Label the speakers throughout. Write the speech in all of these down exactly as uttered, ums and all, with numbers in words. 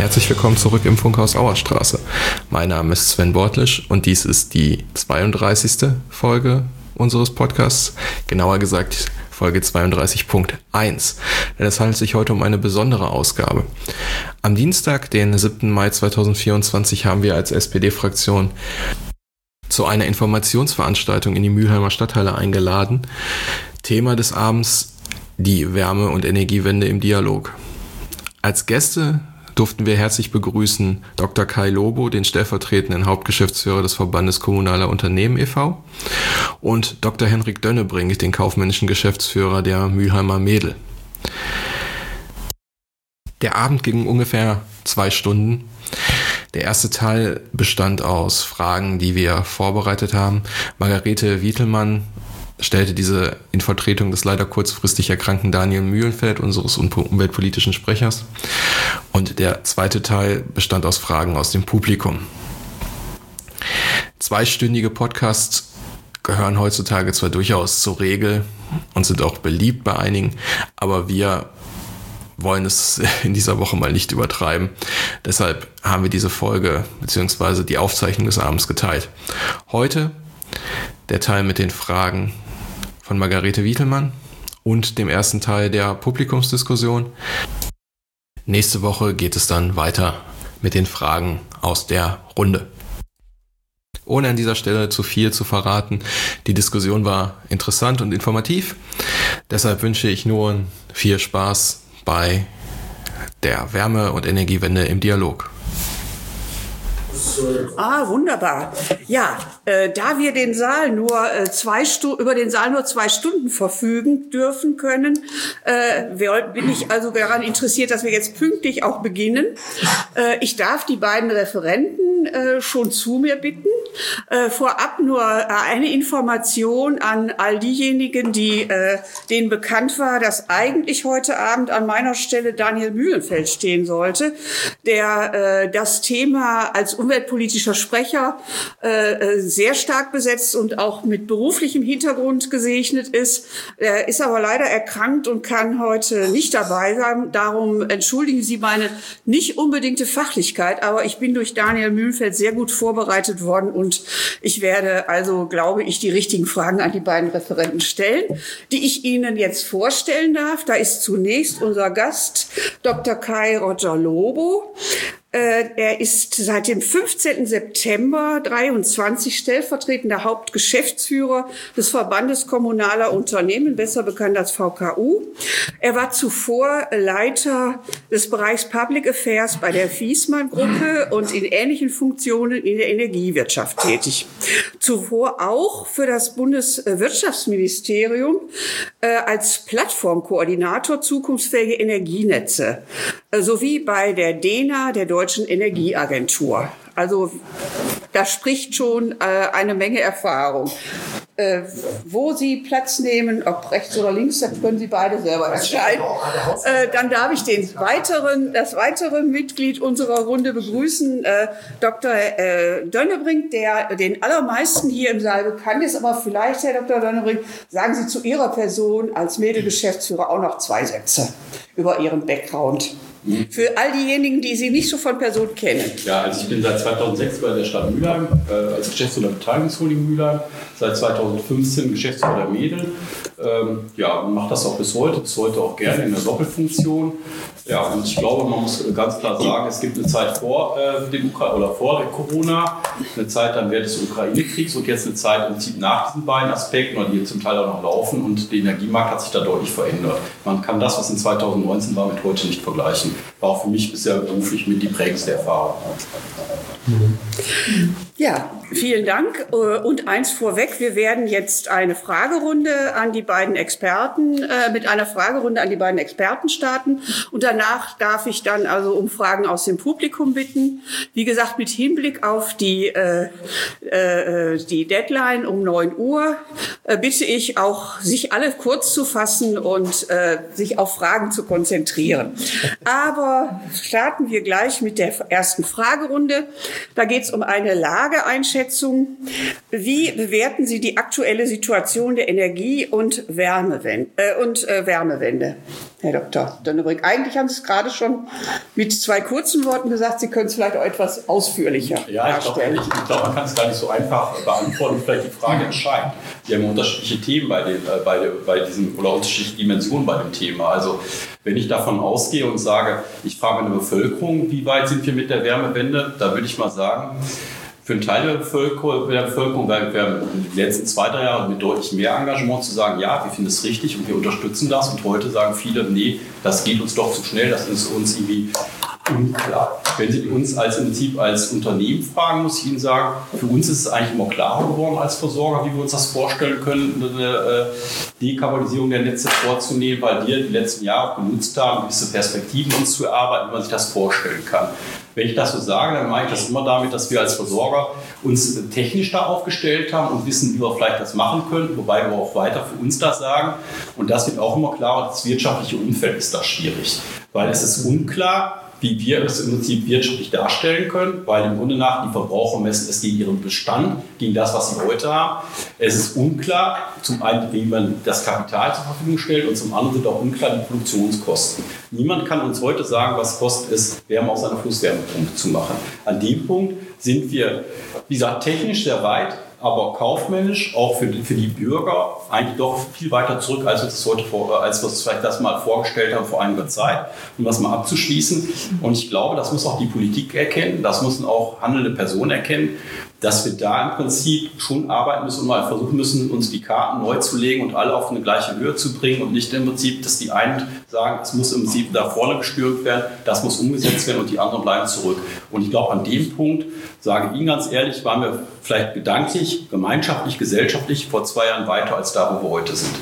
Speaker 1: Herzlich willkommen zurück im Funkhaus Auerstraße. Mein Name ist Sven Bortlisch und dies ist die zweiunddreißigste Folge unseres Podcasts, genauer gesagt Folge zweiunddreißig Punkt eins. Denn es handelt sich heute um eine besondere Ausgabe. Am Dienstag, den siebten Mai zweitausendvierundzwanzig, haben wir als S P D-Fraktion zu einer Informationsveranstaltung in die Mülheimer Stadthalle eingeladen. Thema des Abends: die Wärme- und Energiewende im Dialog. Als Gäste durften wir herzlich begrüßen Doktor Kai Lobo, den stellvertretenden Hauptgeschäftsführer des Verbandes Kommunaler Unternehmen e V, und Doktor Henrik Dönnebrink, den kaufmännischen Geschäftsführer der Mülheimer Mädel. Der Abend ging ungefähr zwei Stunden. Der erste Teil bestand aus Fragen, die wir vorbereitet haben. Margarete Wietelmann stellte diese in Vertretung des leider kurzfristig erkrankten Daniel Mühlenfeld, unseres umweltpolitischen Sprechers. Und der zweite Teil bestand aus Fragen aus dem Publikum. Zweistündige Podcasts gehören heutzutage zwar durchaus zur Regel und sind auch beliebt bei einigen, aber wir wollen es in dieser Woche mal nicht übertreiben. Deshalb haben wir diese Folge bzw. die Aufzeichnung des Abends geteilt. Heute der Teil mit den Fragen von Margarete Wietelmann und dem ersten Teil der Publikumsdiskussion. Nächste Woche geht es dann weiter mit den Fragen aus der Runde. Ohne an dieser Stelle zu viel zu verraten, die Diskussion war interessant und informativ. Deshalb wünsche ich nur viel Spaß bei der Wärme- und Energiewende im Dialog.
Speaker 2: Ah, wunderbar. Ja, äh, da wir den Saal nur äh, zwei Stu- über den Saal nur zwei Stunden verfügen dürfen können, äh, bin ich also daran interessiert, dass wir jetzt pünktlich auch beginnen. Äh, ich darf die beiden Referenten äh, schon zu mir bitten. Äh, vorab nur äh, eine Information an all diejenigen, die äh, denen bekannt war, dass eigentlich heute Abend an meiner Stelle Daniel Mühlenfeld stehen sollte, der äh, das Thema als umweltpolitischer Sprecher äh, sehr stark besetzt und auch mit beruflichem Hintergrund gesegnet ist. Er ist aber leider erkrankt und kann heute nicht dabei sein. Darum entschuldigen Sie meine nicht unbedingte Fachlichkeit, aber ich bin durch Daniel Mühlenfeld sehr gut vorbereitet worden und ich werde also, glaube ich, die richtigen Fragen an die beiden Referenten stellen, die ich Ihnen jetzt vorstellen darf. Da ist zunächst unser Gast Doktor Kai Roger Lobo. Er ist seit dem fünfzehnten September dreiundzwanzig stellvertretender Hauptgeschäftsführer des Verbandes Kommunaler Unternehmen, besser bekannt als V K U. Er war zuvor Leiter des Bereichs Public Affairs bei der Viessmann-Gruppe und in ähnlichen Funktionen in der Energiewirtschaft tätig. Zuvor auch für das Bundeswirtschaftsministerium äh, als Plattformkoordinator zukunftsfähige Energienetze äh, sowie bei der D E N A, der Deutschen Energieagentur. Also da spricht schon äh, eine Menge Erfahrung. Äh, wo Sie Platz nehmen, ob rechts oder links, das können Sie beide selber entscheiden. Äh, dann darf ich den weiteren, das weitere Mitglied unserer Runde begrüßen, äh, Doktor Äh, Dönnebrink, der den allermeisten hier im Saal bekannt ist. Aber vielleicht, Herr Doktor Dönnebrink, sagen Sie zu Ihrer Person als Mädel-Geschäftsführer auch noch zwei Sätze über Ihren Background. Für all diejenigen, die Sie nicht so von Person kennen.
Speaker 3: Ja, also ich bin seit zweitausendsechs bei der Stadt Mülheim äh, als Geschäftsführer der Beteiligungsholding Mülheim, seit zweitausendfünfzehn Geschäftsführer der Mädel. Ähm, ja, und mache das auch bis heute, bis heute auch gerne in der Doppelfunktion. Ja, und ich glaube, man muss ganz klar sagen, es gibt eine Zeit vor äh, dem Ukra- oder vor Corona, eine Zeit dann während des Ukraine-Kriegs und jetzt eine Zeit im Prinzip nach diesen beiden Aspekten, die zum Teil auch noch laufen, und der Energiemarkt hat sich da deutlich verändert. Man kann das, was in zweitausendneunzehn war, mit heute nicht vergleichen. War auch für mich bisher beruflich mit die prägendste Erfahrung.
Speaker 2: Ja, vielen Dank. Und eins vorweg, wir werden jetzt eine Fragerunde an die beiden Experten, äh, mit einer Fragerunde an die beiden Experten starten. Und danach darf ich dann also um Fragen aus dem Publikum bitten. Wie gesagt, mit Hinblick auf die, äh, äh, die Deadline um neun Uhr äh, bitte ich auch, sich alle kurz zu fassen und äh, sich auf Fragen zu konzentrieren. Aber starten wir gleich mit der ersten Fragerunde. Da geht es um eine Lage Lageeinschätzung. Wie bewerten Sie die aktuelle Situation der Energie- und Wärmewende? Äh, und, äh, Wärmewende? Herr Doktor Dönnebrink, eigentlich haben Sie es gerade schon mit zwei kurzen Worten gesagt. Sie können es vielleicht auch etwas ausführlicher
Speaker 3: ja, darstellen. Ja, ich glaube, glaub, man kann es gar nicht so einfach beantworten. Vielleicht die Frage entscheidend. Wir haben unterschiedliche Themen bei, den, äh, bei, bei diesem oder unterschiedliche Dimensionen bei dem Thema. Also wenn ich davon ausgehe und sage, ich frage eine Bevölkerung, wie weit sind wir mit der Wärmewende, da würde ich mal sagen, für einen Teil der Bevölkerung, der Bevölkerung werden wir in den letzten zwei, drei Jahren mit deutlich mehr Engagement zu sagen, ja, wir finden es richtig und wir unterstützen das. Und heute sagen viele, nee, das geht uns doch zu schnell, das ist uns irgendwie unklar. Wenn Sie uns als im Prinzip als Unternehmen fragen, muss ich Ihnen sagen, für uns ist es eigentlich immer klarer geworden als Versorger, wie wir uns das vorstellen können, eine Dekarbonisierung der Netze vorzunehmen, weil wir die letzten Jahre genutzt haben, gewisse Perspektiven uns zu erarbeiten, wie man sich das vorstellen kann. Wenn ich das so sage, dann meine ich das immer damit, dass wir als Versorger uns technisch da aufgestellt haben und wissen, wie wir vielleicht das machen können, wobei wir auch weiter für uns das sagen. Und das wird auch immer klarer, das wirtschaftliche Umfeld ist da schwierig, weil es ist unklar, wie wir es im Prinzip wirtschaftlich darstellen können, weil im Grunde nach die Verbraucher messen es gegen ihren Bestand, gegen das, was sie heute haben. Es ist unklar, zum einen, wie man das Kapital zur Verfügung stellt und zum anderen sind auch unklar die Produktionskosten. Niemand kann uns heute sagen, was kostet es, Wärme aus einer Flusswärmepumpe zu machen. An dem Punkt sind wir, wie gesagt, technisch sehr weit, aber kaufmännisch, auch für die, für die Bürger, eigentlich doch viel weiter zurück, als wir es heute vor, als wir es vielleicht das mal vorgestellt haben vor einiger Zeit, um das mal abzuschließen. Und ich glaube, das muss auch die Politik erkennen, das müssen auch handelnde Personen erkennen, dass wir da im Prinzip schon arbeiten müssen und mal versuchen müssen, uns die Karten neu zu legen und alle auf eine gleiche Höhe zu bringen und nicht im Prinzip, dass die einen sagen, es muss im Prinzip da vorne gestürmt werden, das muss umgesetzt werden und die anderen bleiben zurück. Und ich glaube, an dem Punkt, sage ich Ihnen ganz ehrlich, waren wir vielleicht gedanklich, gemeinschaftlich, gesellschaftlich vor zwei Jahren weiter als da, wo wir heute sind.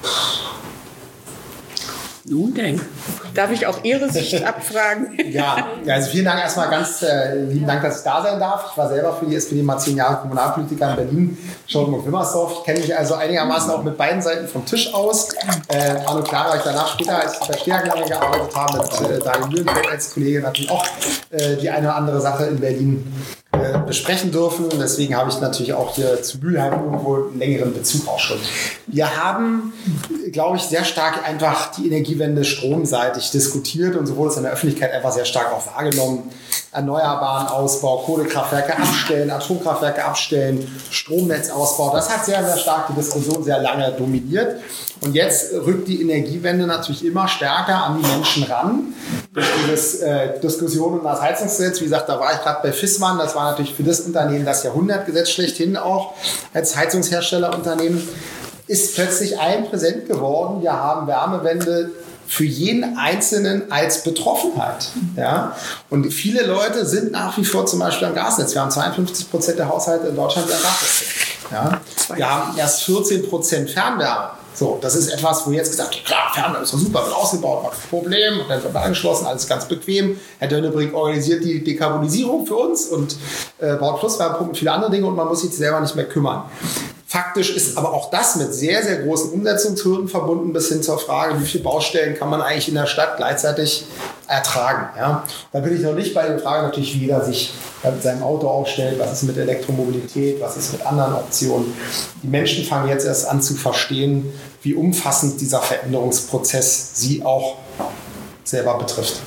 Speaker 2: Nun denn, darf ich auch Ihre Sicht abfragen?
Speaker 4: Ja, also vielen Dank erstmal ganz äh, lieben Dank, dass ich da sein darf. Ich war selber für die S P D mal zehn Jahre Kommunalpolitiker in Berlin, Charlottenburg-Wilmersdorf. Ich kenne mich also einigermaßen auch mit beiden Seiten vom Tisch aus. Äh, Arno Klar war ich danach später, als ich bei Stärk lange gearbeitet habe, mit äh, Daniel Mühlenfeld als Kollege natürlich auch äh, die eine oder andere Sache in Berlin äh, besprechen dürfen. Deswegen habe ich natürlich auch hier zu Mülheim irgendwo einen längeren Bezug auch schon. Wir haben, glaube ich, sehr stark einfach die Energiewende stromseitig diskutiert und so wurde es in der Öffentlichkeit einfach sehr stark auch wahrgenommen. Erneuerbaren Ausbau, Kohlekraftwerke abstellen, Atomkraftwerke abstellen, Stromnetzausbau. Das hat sehr, sehr stark die Diskussion sehr lange dominiert. Und jetzt rückt die Energiewende natürlich immer stärker an die Menschen ran. Durch diese äh, Diskussion um das Heizungsgesetz, wie gesagt, da war ich gerade bei Fissmann, das war natürlich für das Unternehmen das Jahrhundertgesetz schlechthin auch als Heizungsherstellerunternehmen, ist plötzlich allen präsent geworden. Wir haben Wärmewende für jeden Einzelnen als Betroffenheit. Ja? Und viele Leute sind nach wie vor zum Beispiel am Gasnetz. Wir haben zweiundfünfzig Prozent der Haushalte in Deutschland, die am Gasnetz sind. Ja? Wir haben erst vierzehn Prozent Fernwärme. So, das ist etwas, wo jetzt gesagt wird, klar, Fernwärme ist doch super, wird ausgebaut, macht kein Problem, und dann wird man angeschlossen, alles ganz bequem. Herr Dönnebrink organisiert die Dekarbonisierung für uns und äh, baut Flusswärmepumpen und viele andere Dinge und man muss sich selber nicht mehr kümmern. Faktisch ist aber auch das mit sehr, sehr großen Umsetzungshürden verbunden, bis hin zur Frage, wie viele Baustellen kann man eigentlich in der Stadt gleichzeitig ertragen. Ja? Da bin ich noch nicht bei der Frage natürlich, wie jeder sich mit seinem Auto aufstellt, was ist mit Elektromobilität, was ist mit anderen Optionen. Die Menschen fangen jetzt erst an zu verstehen, wie umfassend dieser Veränderungsprozess sie auch selber betrifft.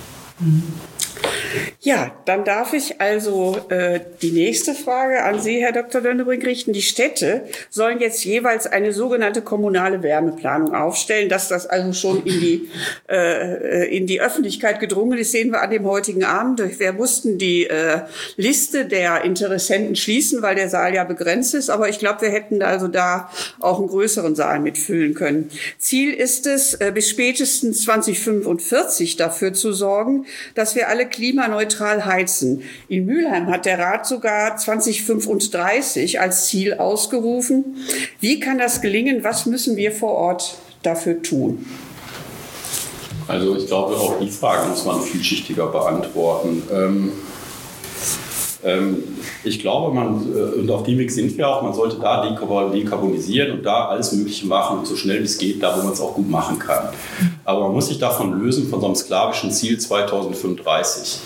Speaker 2: Ja, dann darf ich also äh, die nächste Frage an Sie, Herr Doktor Dönnebrink, richten. Die Städte sollen jetzt jeweils eine sogenannte kommunale Wärmeplanung aufstellen. Dass das also schon in die, äh, in die Öffentlichkeit gedrungen ist, sehen wir an dem heutigen Abend. Wir mussten die äh, Liste der Interessenten schließen, weil der Saal ja begrenzt ist. Aber ich glaube, wir hätten also da auch einen größeren Saal mitfüllen können. Ziel ist es, äh, bis spätestens zwanzig fünfundvierzig dafür zu sorgen, dass wir alle klimaneutral heizen. In Mülheim hat der Rat sogar zwanzig fünfunddreißig als Ziel ausgerufen. Wie kann das gelingen? Was müssen wir vor Ort dafür tun?
Speaker 3: Also ich glaube, auch die Frage muss man vielschichtiger beantworten. Ähm, ähm, ich glaube, man, äh, und auf dem Weg sind wir auch, man sollte da dekarbonisieren und da alles Mögliche machen, so schnell wie es geht, da wo man es auch gut machen kann. Aber man muss sich davon lösen, von so einem sklavischen Ziel zwanzig fünfunddreißig.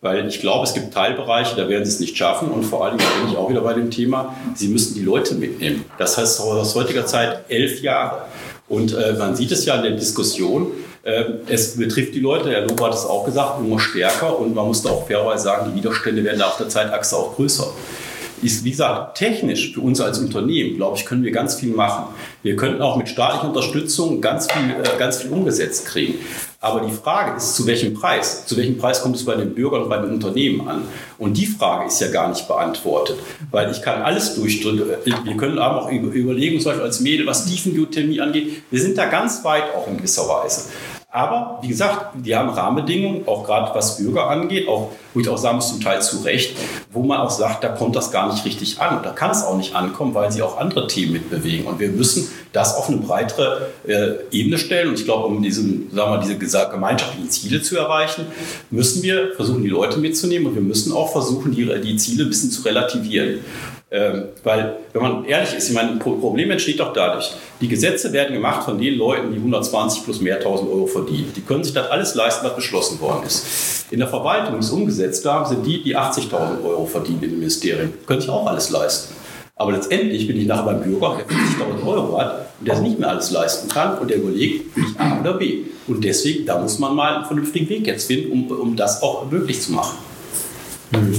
Speaker 3: Weil ich glaube, es gibt Teilbereiche, da werden sie es nicht schaffen. Und vor allem, da bin ich auch wieder bei dem Thema, sie müssen die Leute mitnehmen. Das heißt aus heutiger Zeit elf Jahre. Und äh, man sieht es ja in der Diskussion, äh, es betrifft die Leute, Herr Lober hat es auch gesagt, immer stärker. Und man muss da auch fairerweise sagen, die Widerstände werden auf der Zeitachse auch größer. Ist, wie gesagt, technisch für uns als Unternehmen, glaube ich, können wir ganz viel machen. Wir könnten auch mit staatlicher Unterstützung ganz viel, äh, ganz viel umgesetzt kriegen. Aber die Frage ist, zu welchem Preis? Zu welchem Preis kommt es bei den Bürgern und bei den Unternehmen an? Und die Frage ist ja gar nicht beantwortet. Weil ich kann alles durchdrücken. Wir können aber auch überlegen, zum Beispiel als Mädel, was Tiefengeothermie angeht. Wir sind da ganz weit auch in gewisser Weise. Aber wie gesagt, die haben Rahmenbedingungen, auch gerade was Bürger angeht, auch, wo ich auch sagen muss, zum Teil zu Recht, wo man auch sagt, da kommt das gar nicht richtig an. Und da kann es auch nicht ankommen, weil sie auch andere Themen mitbewegen. Und wir müssen das auf eine breitere äh, Ebene stellen. Und ich glaube, um diesen, sagen wir, diese gemeinschaftlichen Ziele zu erreichen, müssen wir versuchen, die Leute mitzunehmen. Und wir müssen auch versuchen, die, die Ziele ein bisschen zu relativieren. Ähm, weil, wenn man ehrlich ist, ich meine, ein Problem entsteht doch dadurch. Die Gesetze werden gemacht von den Leuten, die hundertzwanzig plus mehr tausend Euro verdienen. Die können sich das alles leisten, was beschlossen worden ist. In der Verwaltung, die es umgesetzt haben, sind die, die achtzigtausend Euro verdienen in den Ministerien. Die können sich auch alles leisten. Aber letztendlich bin ich nachher beim Bürger, der fünfzigtausend Euro hat und der sich nicht mehr alles leisten kann und der überlegt, will ich A oder B. Und deswegen, da muss man mal einen vernünftigen Weg jetzt finden, um, um das auch möglich zu machen.
Speaker 2: Mhm.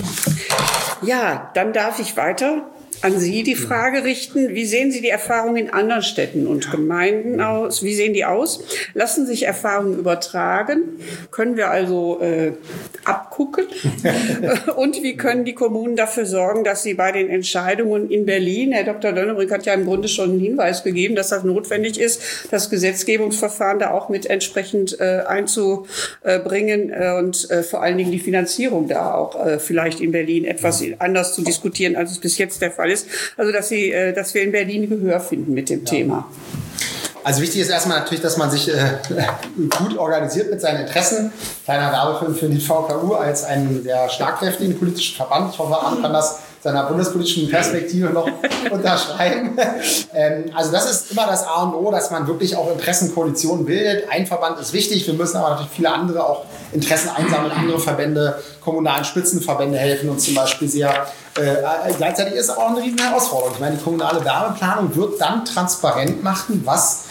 Speaker 2: Ja, dann darf ich weiter an Sie die Frage richten. Wie sehen Sie die Erfahrungen in anderen Städten und Gemeinden aus? Wie sehen die aus? Lassen sich Erfahrungen übertragen? Können wir also äh, abgucken? Und wie können die Kommunen dafür sorgen, dass sie bei den Entscheidungen in Berlin, Herr Doktor Dönnebrink hat ja im Grunde schon einen Hinweis gegeben, dass das notwendig ist, das Gesetzgebungsverfahren da auch mit entsprechend äh, einzubringen äh, und äh, vor allen Dingen die Finanzierung da auch äh, vielleicht in Berlin etwas anders zu diskutieren, als es bis jetzt der Fall ist. Also, dass, sie, dass wir in Berlin Gehör finden mit dem ja. Thema.
Speaker 4: Also wichtig ist erstmal natürlich, dass man sich äh, gut organisiert mit seinen Interessen. Kleiner Werbefilm für die V K U als einen sehr schlagkräftigen politischen Verband. Ich hoffe, Arndt kann das seiner bundespolitischen Perspektive noch unterschreiben. Ähm, also das ist immer das A und O, dass man wirklich auch Interessenkoalitionen bildet. Ein Verband ist wichtig, wir müssen aber natürlich viele andere auch Interessen einsammeln. Andere Verbände, kommunalen Spitzenverbände helfen uns zum Beispiel sehr. Äh, gleichzeitig ist aber auch eine riesen Herausforderung. Ich meine, die kommunale Wärmeplanung wird dann transparent machen, was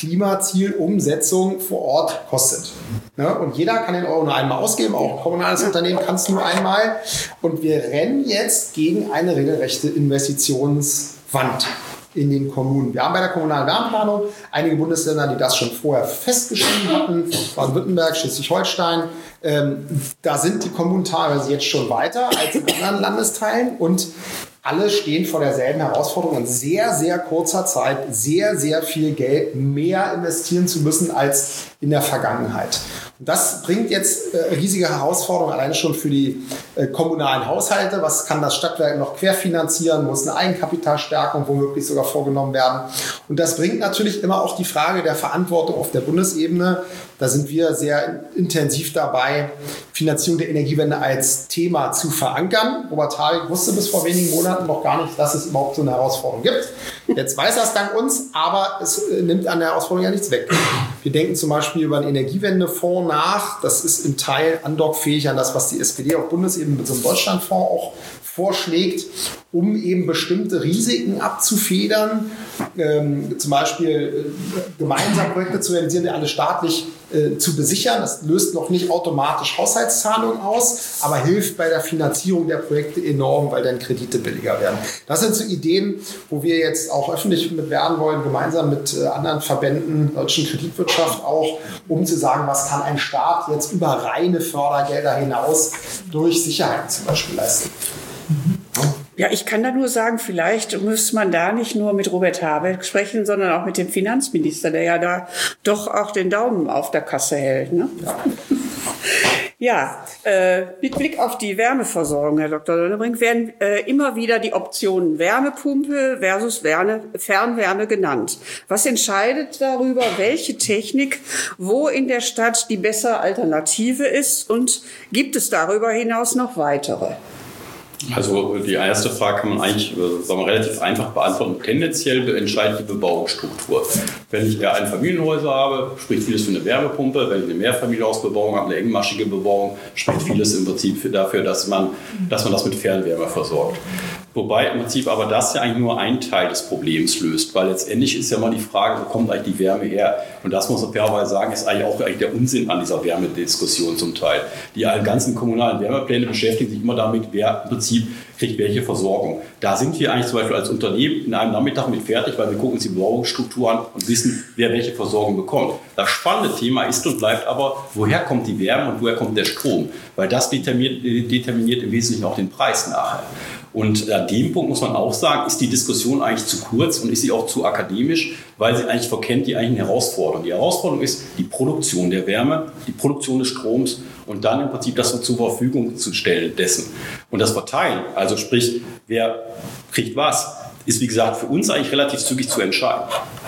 Speaker 4: Klimazielumsetzung vor Ort kostet. Ne? Und jeder kann den Euro nur einmal ausgeben, auch ein kommunales Unternehmen kann es nur einmal. Und wir rennen jetzt gegen eine regelrechte Investitionswand in den Kommunen. Wir haben bei der kommunalen Wärmeplanung einige Bundesländer, die das schon vorher festgeschrieben hatten, Baden-Württemberg, Schleswig-Holstein. Ähm, da sind die Kommunen teilweise jetzt schon weiter als in anderen Landesteilen und alle stehen vor derselben Herausforderung, in sehr, sehr kurzer Zeit sehr, sehr viel Geld mehr investieren zu müssen als in der Vergangenheit. Und das bringt jetzt äh, riesige Herausforderungen, allein schon für die äh, kommunalen Haushalte. Was kann das Stadtwerk noch querfinanzieren? Muss eine Eigenkapitalstärkung womöglich sogar vorgenommen werden? Und das bringt natürlich immer auch die Frage der Verantwortung auf der Bundesebene. Da sind wir sehr intensiv dabei, Finanzierung der Energiewende als Thema zu verankern. Robert Habeck wusste bis vor wenigen Monaten noch gar nicht, dass es überhaupt so eine Herausforderung gibt. Jetzt weiß er es dank uns, aber es nimmt an der Herausforderung ja nichts weg. Wir denken zum Beispiel über einen Energiewendefonds nach. Das ist im Teil andockfähig an das, was die S P D auf Bundesebene mit so einem Deutschlandfonds auch vorschlägt, um eben bestimmte Risiken abzufedern, ähm, zum Beispiel äh, gemeinsam Projekte zu realisieren, die alle staatlich äh, zu besichern. Das löst noch nicht automatisch Haushaltszahlungen aus, aber hilft bei der Finanzierung der Projekte enorm, weil dann Kredite billiger werden. Das sind so Ideen, wo wir jetzt auch öffentlich mit werden wollen, gemeinsam mit äh, anderen Verbänden, deutschen Kreditwirtschaft auch, um zu sagen, was kann ein Staat jetzt über reine Fördergelder hinaus durch Sicherheiten zum Beispiel leisten.
Speaker 2: Ja, ich kann da nur sagen, vielleicht muss man da nicht nur mit Robert Habeck sprechen, sondern auch mit dem Finanzminister, der ja da doch auch den Daumen auf der Kasse hält. Ne? Ja, ja äh, mit Blick auf die Wärmeversorgung, Herr Doktor Dönnebrink, werden äh, immer wieder die Optionen Wärmepumpe versus Wärme, Fernwärme genannt. Was entscheidet darüber, welche Technik wo in der Stadt die bessere Alternative ist und gibt es darüber hinaus noch weitere?
Speaker 3: Also die erste Frage kann man eigentlich sagen wir, relativ einfach beantworten. Tendenziell entscheidet die Bebauungsstruktur. Wenn ich eher Einfamilienhäuser habe, spricht vieles für eine Wärmepumpe. Wenn ich eine Mehrfamilienhausbebauung habe, eine engmaschige Bebauung, spricht vieles im Prinzip für, dafür, dass man, dass man das mit Fernwärme versorgt. Wobei im Prinzip aber das ja eigentlich nur einen Teil des Problems löst, weil letztendlich ist ja mal die Frage, wo kommt eigentlich die Wärme her? Und das muss man fairerweise sagen, ist eigentlich auch eigentlich der Unsinn an dieser Wärmediskussion zum Teil. Die ganzen kommunalen Wärmepläne beschäftigen sich immer damit, wer im Prinzip kriegt welche Versorgung. Da sind wir eigentlich zum Beispiel als Unternehmen in einem Nachmittag mit fertig, weil wir gucken uns die Bebauungsstruktur an und wissen, wer welche Versorgung bekommt. Das spannende Thema ist und bleibt aber, woher kommt die Wärme und woher kommt der Strom? Weil das determiniert, determiniert im Wesentlichen auch den Preis nachher. Und an dem Punkt muss man auch sagen, ist die Diskussion eigentlich zu kurz und ist sie auch zu akademisch, weil sie eigentlich verkennt die eigentlichen Herausforderungen. Die Herausforderung ist die Produktion der Wärme, die Produktion des Stroms und dann im Prinzip das zur Verfügung zu stellen dessen. Und das Verteilen, also sprich, wer kriegt was, ist wie gesagt für uns eigentlich relativ zügig zu entscheiden.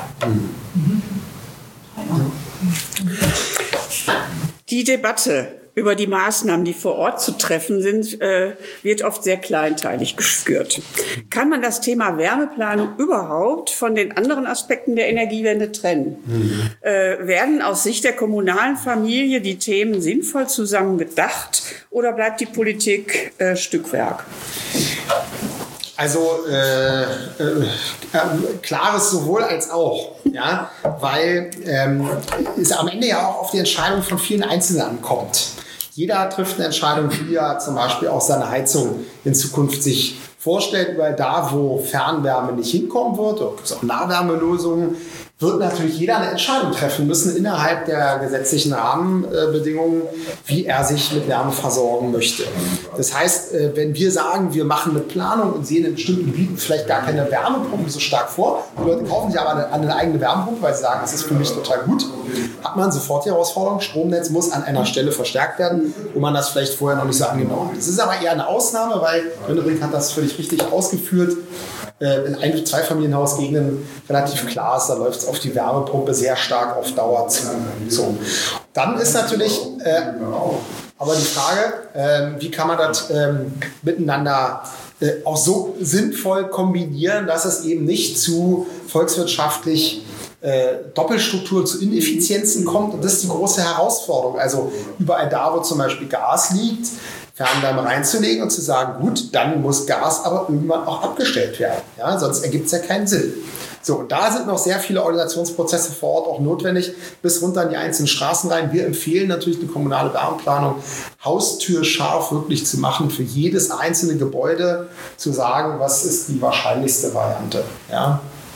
Speaker 2: Die Debatte über die Maßnahmen, die vor Ort zu treffen sind, äh, wird oft sehr kleinteilig geführt. Kann man das Thema Wärmeplanung überhaupt von den anderen Aspekten der Energiewende trennen? Mhm. Äh, werden aus Sicht der kommunalen Familie die Themen sinnvoll zusammen gedacht oder bleibt die Politik äh, Stückwerk?
Speaker 4: Also äh, äh, äh, klares sowohl als auch, ja, weil ähm, es am Ende ja auch auf die Entscheidung von vielen Einzelnen ankommt. Jeder trifft eine Entscheidung, wie er zum Beispiel auch seine Heizung in Zukunft sich vorstellt, weil da, wo Fernwärme nicht hinkommen wird, oder gibt es auch Nahwärmelösungen, wird natürlich jeder eine Entscheidung treffen müssen innerhalb der gesetzlichen Rahmenbedingungen, wie er sich mit Wärme versorgen möchte. Das heißt, wenn wir sagen, wir machen eine Planung und sehen in bestimmten Gebieten vielleicht gar keine Wärmepumpe so stark vor, die Leute kaufen sich aber eine, eine eigene Wärmepumpe, weil sie sagen, das ist für mich total gut, hat man sofort die Herausforderung, Stromnetz muss an einer Stelle verstärkt werden, wo man das vielleicht vorher noch nicht so angenommen hat. Das ist aber eher eine Ausnahme, weil Rönnebrink hat das völlig richtig ausgeführt. In Ein- zwei Familienhausgegenden relativ klar ist, da läuft es auf die Wärmepumpe sehr stark auf Dauer zu. So. Dann ist natürlich äh, aber die Frage, äh, wie kann man das äh, miteinander äh, auch so sinnvoll kombinieren, dass es eben nicht zu volkswirtschaftlich äh, Doppelstruktur, zu Ineffizienzen kommt. Und das ist die große Herausforderung. Also überall da, wo zum Beispiel Gas liegt, Fernwärme reinzulegen und zu sagen, gut, dann muss Gas aber irgendwann auch abgestellt werden. Ja, sonst ergibt es ja keinen Sinn. So, und da sind noch sehr viele Organisationsprozesse vor Ort auch notwendig, bis runter in die einzelnen Straßen rein. Wir empfehlen natürlich eine kommunale Wärmeplanung haustürscharf wirklich zu machen, für jedes einzelne Gebäude zu sagen, was ist die wahrscheinlichste Variante. Ja,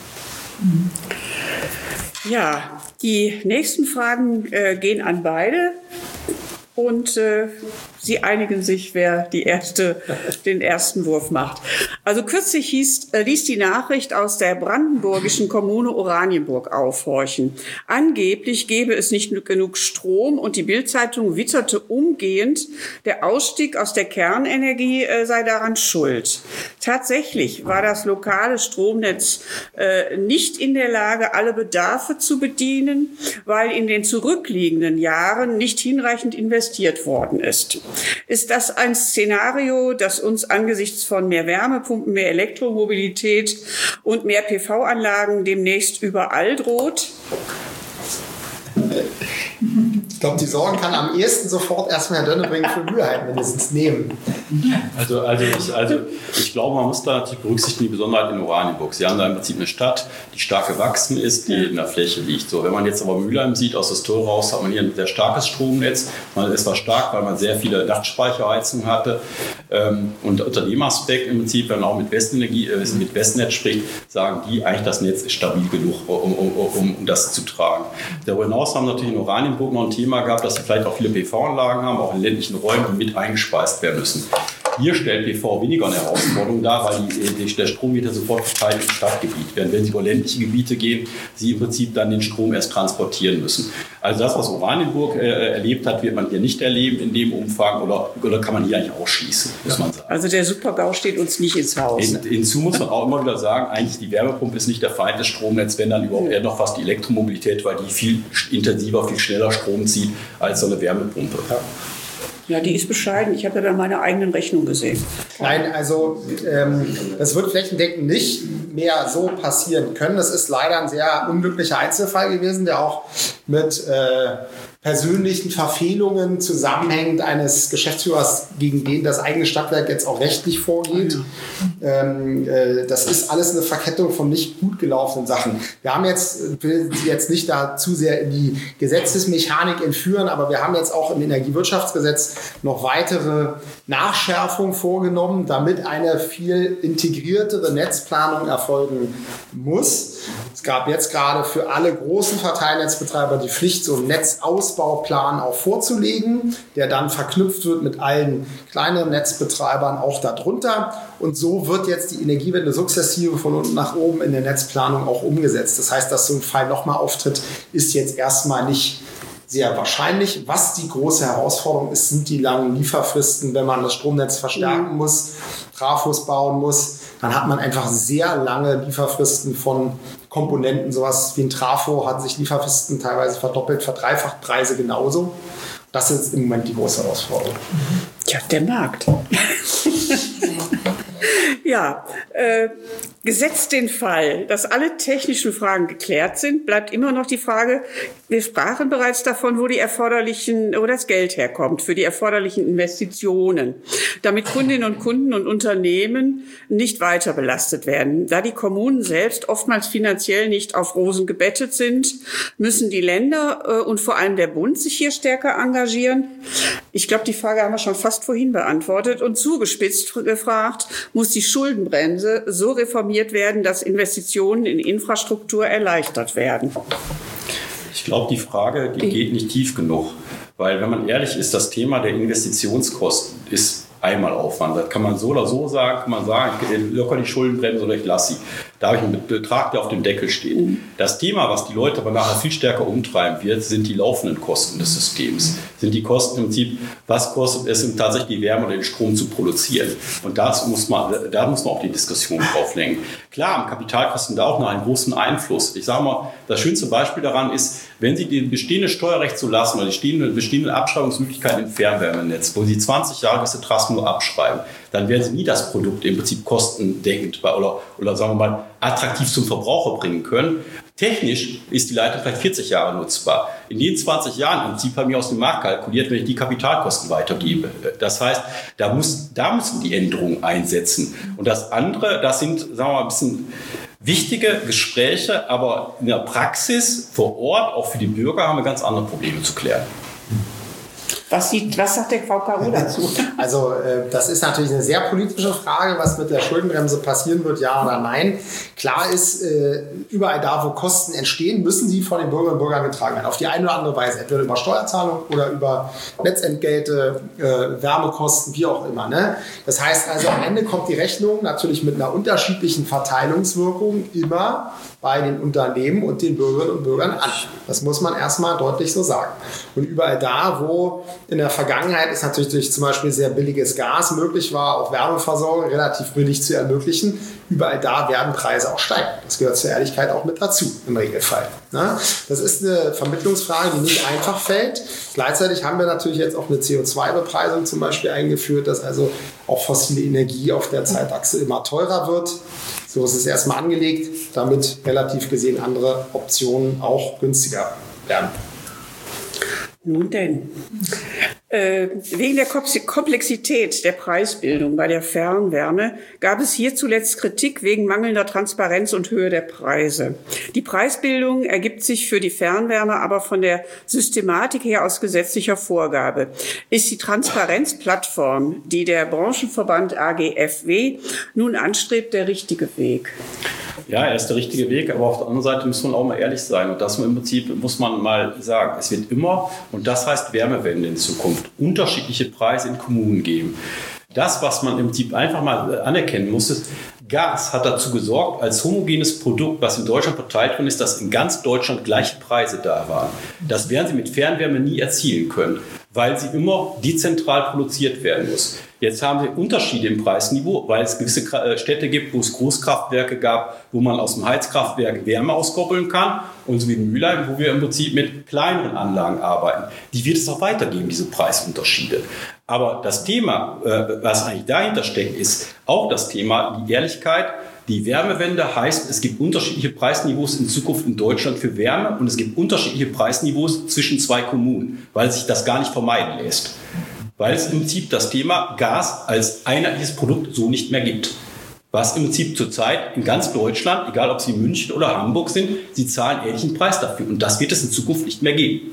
Speaker 2: ja, die nächsten Fragen äh, gehen an beide. Und äh, sie einigen sich, wer die erste, den ersten Wurf macht. Also kürzlich hieß, äh, ließ die Nachricht aus der brandenburgischen Kommune Oranienburg aufhorchen. Angeblich gäbe es nicht genug Strom und die Bild-Zeitung witterte umgehend, der Ausstieg aus der Kernenergie äh, sei daran schuld. Tatsächlich war das lokale Stromnetz äh, nicht in der Lage, alle Bedarfe zu bedienen, weil in den zurückliegenden Jahren nicht hinreichend investiert worden ist. Ist das ein Szenario, das uns angesichts von mehr Wärmepumpen, mehr Elektromobilität und mehr P V-Anlagen demnächst überall droht?
Speaker 4: Ich glaube, die Sorgen kann am ehesten sofort erstmal Herr Dönnebrink für Mühlheim mindestens nehmen.
Speaker 3: Also, also, ich, also ich glaube, man muss da natürlich berücksichtigen, die Besonderheit in Oranienburg. Sie haben da im Prinzip eine Stadt, die stark gewachsen ist, die in der Fläche liegt. So, wenn man jetzt aber Mülheim sieht, aus das Tor raus, hat man hier ein sehr starkes Stromnetz. Es war stark, weil man sehr viele Dachspeicherheizungen hatte. Und unter dem Aspekt im Prinzip, wenn man auch mit Westenergie, äh, mit Westnetz spricht, sagen die eigentlich, das Netz ist stabil genug, um, um, um, um das zu tragen. Darüber hinaus haben natürlich in Oranienburg noch ein Thema gehabt, dass sie vielleicht auch viele P V-Anlagen haben, auch in ländlichen Räumen, die mit eingespeist werden müssen. Hier stellt P V weniger eine Herausforderung dar, weil die, die, der Strom wird ja sofort verteilt im Stadtgebiet. Während wenn Sie über ländliche Gebiete gehen, Sie im Prinzip dann den Strom erst transportieren müssen. Also das, was Oranienburg äh, erlebt hat, wird man hier nicht erleben in dem Umfang oder, oder kann man hier eigentlich ausschließen, muss man sagen.
Speaker 2: Also der Super-GAU steht uns nicht ins Haus.
Speaker 3: In, hinzu muss man auch immer wieder sagen, eigentlich die Wärmepumpe ist nicht der Feind des Stromnetzes, wenn dann überhaupt eher noch fast die Elektromobilität, weil die viel intensiver, viel schneller Strom zieht als so eine Wärmepumpe.
Speaker 2: Ja. Ja, die ist bescheiden. Ich habe ja dann meine eigenen Rechnungen gesehen.
Speaker 4: Nein, also ähm, das wird flächendeckend nicht mehr so passieren können. Das ist leider ein sehr unglücklicher Einzelfall gewesen, der auch mit äh, persönlichen Verfehlungen zusammenhängt eines Geschäftsführers, gegen den das eigene Stadtwerk jetzt auch rechtlich vorgeht. Ähm, äh, das ist alles eine Verkettung von nicht gut gelaufenen Sachen. Wir haben jetzt, ich will Sie jetzt nicht da zu sehr in die Gesetzesmechanik entführen, aber wir haben jetzt auch im Energiewirtschaftsgesetz noch weitere Nachschärfungen vorgenommen, damit eine viel integriertere Netzplanung erfolgen muss. Es gab jetzt gerade für alle großen Verteilnetzbetreiber die Pflicht, so einen Netzausbauplan auch vorzulegen, der dann verknüpft wird mit allen kleineren Netzbetreibern auch darunter. Und so wird jetzt die Energiewende sukzessive von unten nach oben in der Netzplanung auch umgesetzt. Das heißt, dass so ein Fall nochmal auftritt, ist jetzt erstmal nicht sehr wahrscheinlich. Was die große Herausforderung ist, sind die langen Lieferfristen, wenn man das Stromnetz verstärken muss, Trafos bauen muss. Dann hat man einfach sehr lange Lieferfristen von Komponenten. Sowas wie ein Trafo hat sich Lieferfristen teilweise verdoppelt, verdreifacht, Preise genauso. Das ist im Moment die große Herausforderung.
Speaker 2: Tja, der Markt. Ja, äh, gesetzt den Fall, dass alle technischen Fragen geklärt sind, bleibt immer noch die Frage, wir sprachen bereits davon, wo die erforderlichen, wo das Geld herkommt für die erforderlichen Investitionen, damit Kundinnen und Kunden und Unternehmen nicht weiter belastet werden. Da die Kommunen selbst oftmals finanziell nicht auf Rosen gebettet sind, müssen die Länder äh, und vor allem der Bund sich hier stärker engagieren. Ich glaube, die Frage haben wir schon fast vorhin beantwortet und zugespitzt gefragt, muss die Schuldenbremse so reformiert werden, dass Investitionen in Infrastruktur erleichtert werden?
Speaker 3: Ich glaube, die Frage, die geht nicht tief genug. Weil, wenn man ehrlich ist, das Thema der Investitionskosten ist Einmalaufwand. Das kann man so oder so sagen, kann man sagen, ich locker die Schuldenbremse oder ich lasse sie. Da habe ich einen Betrag, der auf dem Deckel steht. Das Thema, was die Leute aber nachher viel stärker umtreiben wird, sind die laufenden Kosten des Systems. Sind die Kosten im Prinzip, was kostet es, tatsächlich die Wärme oder den Strom zu produzieren? Und das muss man, da muss man auch die Diskussion drauf lenken. Klar, haben Kapitalkosten da auch noch einen großen Einfluss. Ich sage mal, das schönste Beispiel daran ist, wenn Sie das bestehende Steuerrecht so lassen oder die bestehenden, bestehenden Abschreibungsmöglichkeiten im Fernwärmenetz, wo Sie zwanzig Jahre gewisse Trassen nur abschreiben, dann werden Sie nie das Produkt im Prinzip kostendeckend oder, oder sagen wir mal attraktiv zum Verbraucher bringen können. Technisch ist die Leitung vielleicht vierzig Jahre nutzbar. In den zwanzig Jahren im Prinzip haben wir aus dem Markt kalkuliert, wenn ich die Kapitalkosten weitergebe. Das heißt, da, muss, da müssen die Änderungen einsetzen. Und das andere, das sind, sagen wir mal, ein bisschen wichtige Gespräche, aber in der Praxis vor Ort, auch für die Bürger, haben wir ganz andere Probleme zu klären.
Speaker 2: Was, sieht, was sagt der V K U dazu?
Speaker 4: Also äh, das ist natürlich eine sehr politische Frage, was mit der Schuldenbremse passieren wird, ja oder nein. Klar ist, äh, überall da, wo Kosten entstehen, müssen sie von den Bürgerinnen und Bürgern getragen werden. Auf die eine oder andere Weise, entweder über Steuerzahlung oder über Netzentgelte, äh, Wärmekosten, wie auch immer. Ne? Das heißt also, am Ende kommt die Rechnung natürlich mit einer unterschiedlichen Verteilungswirkung immer bei den Unternehmen und den Bürgerinnen und Bürgern an. Das muss man erstmal deutlich so sagen. Und überall da, wo in der Vergangenheit es natürlich durch zum Beispiel sehr billiges Gas möglich war, auch Wärmeversorgung relativ billig zu ermöglichen, überall da werden Preise auch steigen. Das gehört zur Ehrlichkeit auch mit dazu im Regelfall. Das ist eine Vermittlungsfrage, die nicht einfach fällt. Gleichzeitig haben wir natürlich jetzt auch eine C O zwei Bepreisung zum Beispiel eingeführt, dass also auch fossile Energie auf der Zeitachse immer teurer wird. So ist es erstmal angelegt, damit relativ gesehen andere Optionen auch günstiger werden.
Speaker 2: Nun denn, äh, wegen der Komplexität der Preisbildung bei der Fernwärme gab es hier zuletzt Kritik wegen mangelnder Transparenz und Höhe der Preise. Die Preisbildung ergibt sich für die Fernwärme aber von der Systematik her aus gesetzlicher Vorgabe. Ist die Transparenzplattform, die der Branchenverband A G F W nun anstrebt, der richtige Weg?
Speaker 3: Ja, er ist der richtige Weg, aber auf der anderen Seite muss man auch mal ehrlich sein. Und das im Prinzip muss man mal sagen, es wird immer, und das heißt Wärmewende in Zukunft, unterschiedliche Preise in Kommunen geben. Das, was man im Prinzip einfach mal anerkennen muss, ist, Gas hat dazu gesorgt, als homogenes Produkt, was in Deutschland verteilt worden ist, dass in ganz Deutschland gleiche Preise da waren. Das werden Sie mit Fernwärme nie erzielen können, weil sie immer dezentral produziert werden muss. Jetzt haben wir Unterschiede im Preisniveau, weil es gewisse Städte gibt, wo es Großkraftwerke gab, wo man aus dem Heizkraftwerk Wärme auskoppeln kann, und so wie in Mülheim, wo wir im Prinzip mit kleineren Anlagen arbeiten. Die wird es auch weitergeben, diese Preisunterschiede. Aber das Thema, was eigentlich dahinter steckt, ist auch das Thema, die Ehrlichkeit, Die Wärmewende heißt, es gibt unterschiedliche Preisniveaus in Zukunft in Deutschland für Wärme und es gibt unterschiedliche Preisniveaus zwischen zwei Kommunen, weil sich das gar nicht vermeiden lässt. Weil es im Prinzip das Thema Gas als einheitliches Produkt so nicht mehr gibt. Was im Prinzip zurzeit in ganz Deutschland, egal ob Sie in München oder Hamburg sind, Sie zahlen ähnlichen Preis dafür. Und das wird es in Zukunft nicht mehr geben.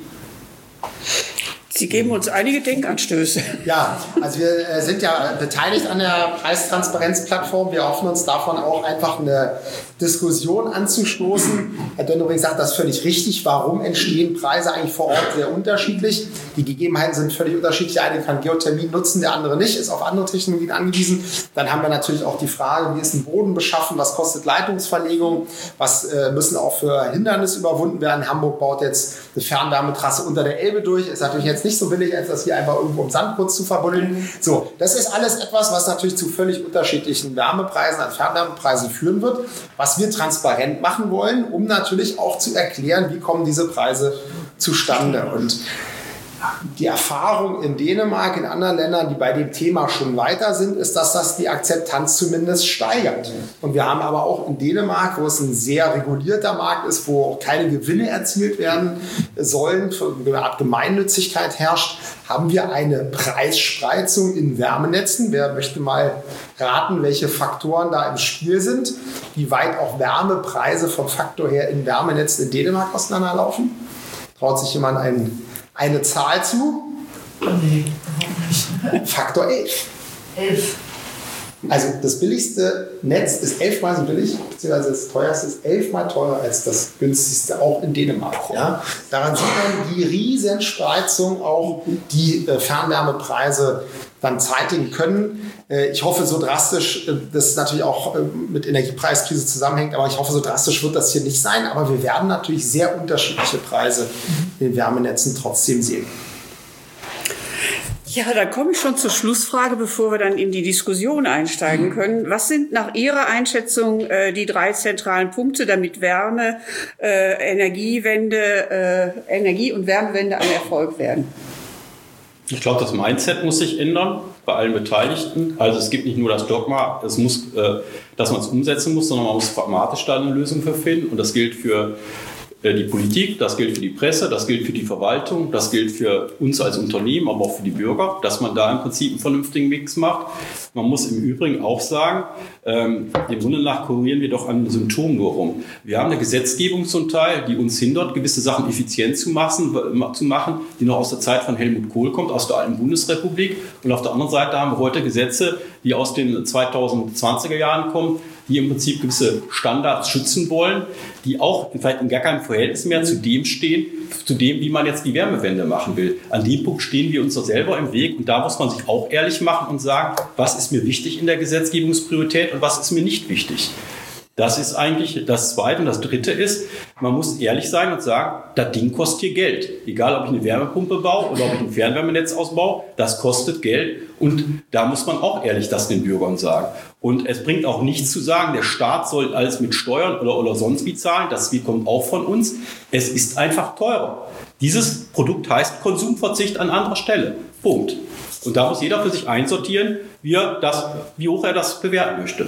Speaker 2: Sie geben uns einige Denkanstöße.
Speaker 4: Ja, also wir äh, sind ja beteiligt an der Preistransparenzplattform. Wir hoffen uns davon auch einfach eine Diskussion anzustoßen. Herr Dönnoring sagt das völlig richtig. Warum entstehen Preise eigentlich vor Ort sehr unterschiedlich? Die Gegebenheiten sind völlig unterschiedlich. Der eine kann Geothermie nutzen, der andere nicht, ist auf andere Technologien angewiesen. Dann haben wir natürlich auch die Frage, wie ist ein Boden beschaffen, was kostet Leitungsverlegung, was äh, müssen auch für Hindernisse überwunden werden. Hamburg baut jetzt eine Fernwärmetrasse unter der Elbe durch. Ist natürlich jetzt nicht so billig, als das hier einfach irgendwo im Sand kurz zu verbuddeln. So, das ist alles etwas, was natürlich zu völlig unterschiedlichen Wärmepreisen, an Fernwärmepreisen führen wird, was wir transparent machen wollen, um natürlich auch zu erklären, wie kommen diese Preise zustande. Und die Erfahrung in Dänemark, in anderen Ländern, die bei dem Thema schon weiter sind, ist, dass das die Akzeptanz zumindest steigert. Und wir haben aber auch in Dänemark, wo es ein sehr regulierter Markt ist, wo auch keine Gewinne erzielt werden sollen, eine Art Gemeinnützigkeit herrscht, haben wir eine Preisspreizung in Wärmenetzen. Wer möchte mal raten, welche Faktoren da im Spiel sind, wie weit auch Wärmepreise vom Faktor her in Wärmenetzen in Dänemark auseinanderlaufen? Traut sich jemand einen eine Zahl zu?
Speaker 5: Nee,
Speaker 4: Faktor elf.
Speaker 5: elf.
Speaker 4: Also das billigste Netz ist elfmal so billig, beziehungsweise das teuerste ist elfmal teurer als das günstigste, auch in Dänemark. Ja? Daran sieht man die Riesenspreizung, auch die äh, Fernwärmepreise dann zeitigen können. Äh, ich hoffe, so drastisch, äh, das natürlich auch äh, mit Energiepreiskrise zusammenhängt, aber ich hoffe, so drastisch wird das hier nicht sein. Aber wir werden natürlich sehr unterschiedliche Preise in den Wärmenetzen trotzdem sehen.
Speaker 2: Ja, da komme ich schon zur Schlussfrage, bevor wir dann in die Diskussion einsteigen können. Was sind nach Ihrer Einschätzung äh, die drei zentralen Punkte, damit Wärme, äh, Energiewende, äh, Energie- und Wärmewende ein Erfolg werden?
Speaker 3: Ich glaube, das Mindset muss sich ändern bei allen Beteiligten. Also es gibt nicht nur das Dogma, es muss, äh, dass man es umsetzen muss, sondern man muss pragmatisch da eine Lösung für finden. Und das gilt für die Politik, das gilt für die Presse, das gilt für die Verwaltung, das gilt für uns als Unternehmen, aber auch für die Bürger, dass man da im Prinzip einen vernünftigen Mix macht. Man muss im Übrigen auch sagen, ähm, dem Grunde nach kurieren wir doch an Symptomen nur rum. Wir haben eine Gesetzgebung zum Teil, die uns hindert, gewisse Sachen effizient zu machen, zu machen, die noch aus der Zeit von Helmut Kohl kommt, aus der alten Bundesrepublik. Und auf der anderen Seite haben wir heute Gesetze, die aus den zweitausendzwanziger Jahren kommen, die im Prinzip gewisse Standards schützen wollen, die auch vielleicht in gar keinem Verhältnis mehr zu dem stehen, zu dem, wie man jetzt die Wärmewende machen will. An dem Punkt stehen wir uns doch selber im Weg und da muss man sich auch ehrlich machen und sagen, was ist mir wichtig in der Gesetzgebungspriorität und was ist mir nicht wichtig. Das ist eigentlich das Zweite. Und das Dritte ist, man muss ehrlich sein und sagen, das Ding kostet hier Geld. Egal, ob ich eine Wärmepumpe baue oder ob ich ein Fernwärmenetz ausbaue, das kostet Geld. Und da muss man auch ehrlich das den Bürgern sagen. Und es bringt auch nichts zu sagen, der Staat soll alles mit Steuern oder, oder sonst wie zahlen. Das kommt auch von uns. Es ist einfach teurer. Dieses Produkt heißt Konsumverzicht an anderer Stelle. Punkt. Und da muss jeder für sich einsortieren, wie, er das, wie hoch er das bewerten möchte.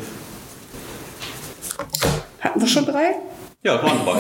Speaker 2: Hatten wir schon drei?
Speaker 3: Ja, waren drei.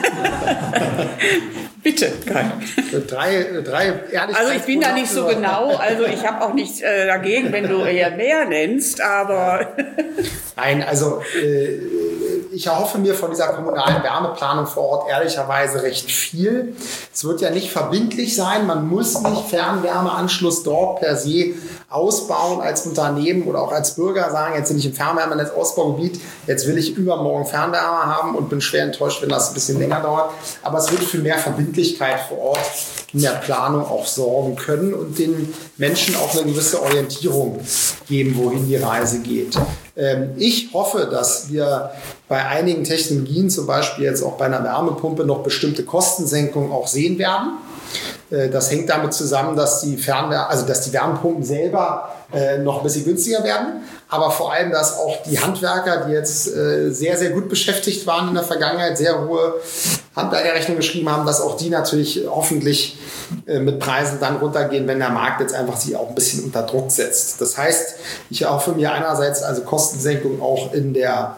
Speaker 2: Bitte, Kai.
Speaker 4: Drei, drei
Speaker 2: Also ich bin da nicht so genau, also ich habe auch nichts äh, dagegen, wenn du eher mehr nennst, aber...
Speaker 4: Nein, also äh, ich erhoffe mir von dieser kommunalen Wärmeplanung vor Ort ehrlicherweise recht viel. Es wird ja nicht verbindlich sein, man muss nicht Fernwärmeanschluss dort per se ausbauen als Unternehmen oder auch als Bürger sagen, jetzt bin ich im Fernwärmenetzausbaugebiet, jetzt will ich übermorgen Fernwärme haben und bin schwer enttäuscht, wenn das ein bisschen länger dauert. Aber es wird für mehr Verbindlichkeit vor Ort in der Planung auch sorgen können und den Menschen auch eine gewisse Orientierung geben, wohin die Reise geht. Ich hoffe, dass wir bei einigen Technologien, zum Beispiel jetzt auch bei einer Wärmepumpe, noch bestimmte Kostensenkungen auch sehen werden. Das hängt damit zusammen, dass die Fernwär- also dass die Wärmepumpen selber äh, noch ein bisschen günstiger werden, aber vor allem, dass auch die Handwerker, die jetzt äh, sehr, sehr gut beschäftigt waren in der Vergangenheit, sehr hohe Handwerkerrechnungen geschrieben haben, dass auch die natürlich hoffentlich äh, mit Preisen dann runtergehen, wenn der Markt jetzt einfach sich auch ein bisschen unter Druck setzt. Das heißt, ich erhoffe mir einerseits also Kostensenkung auch in der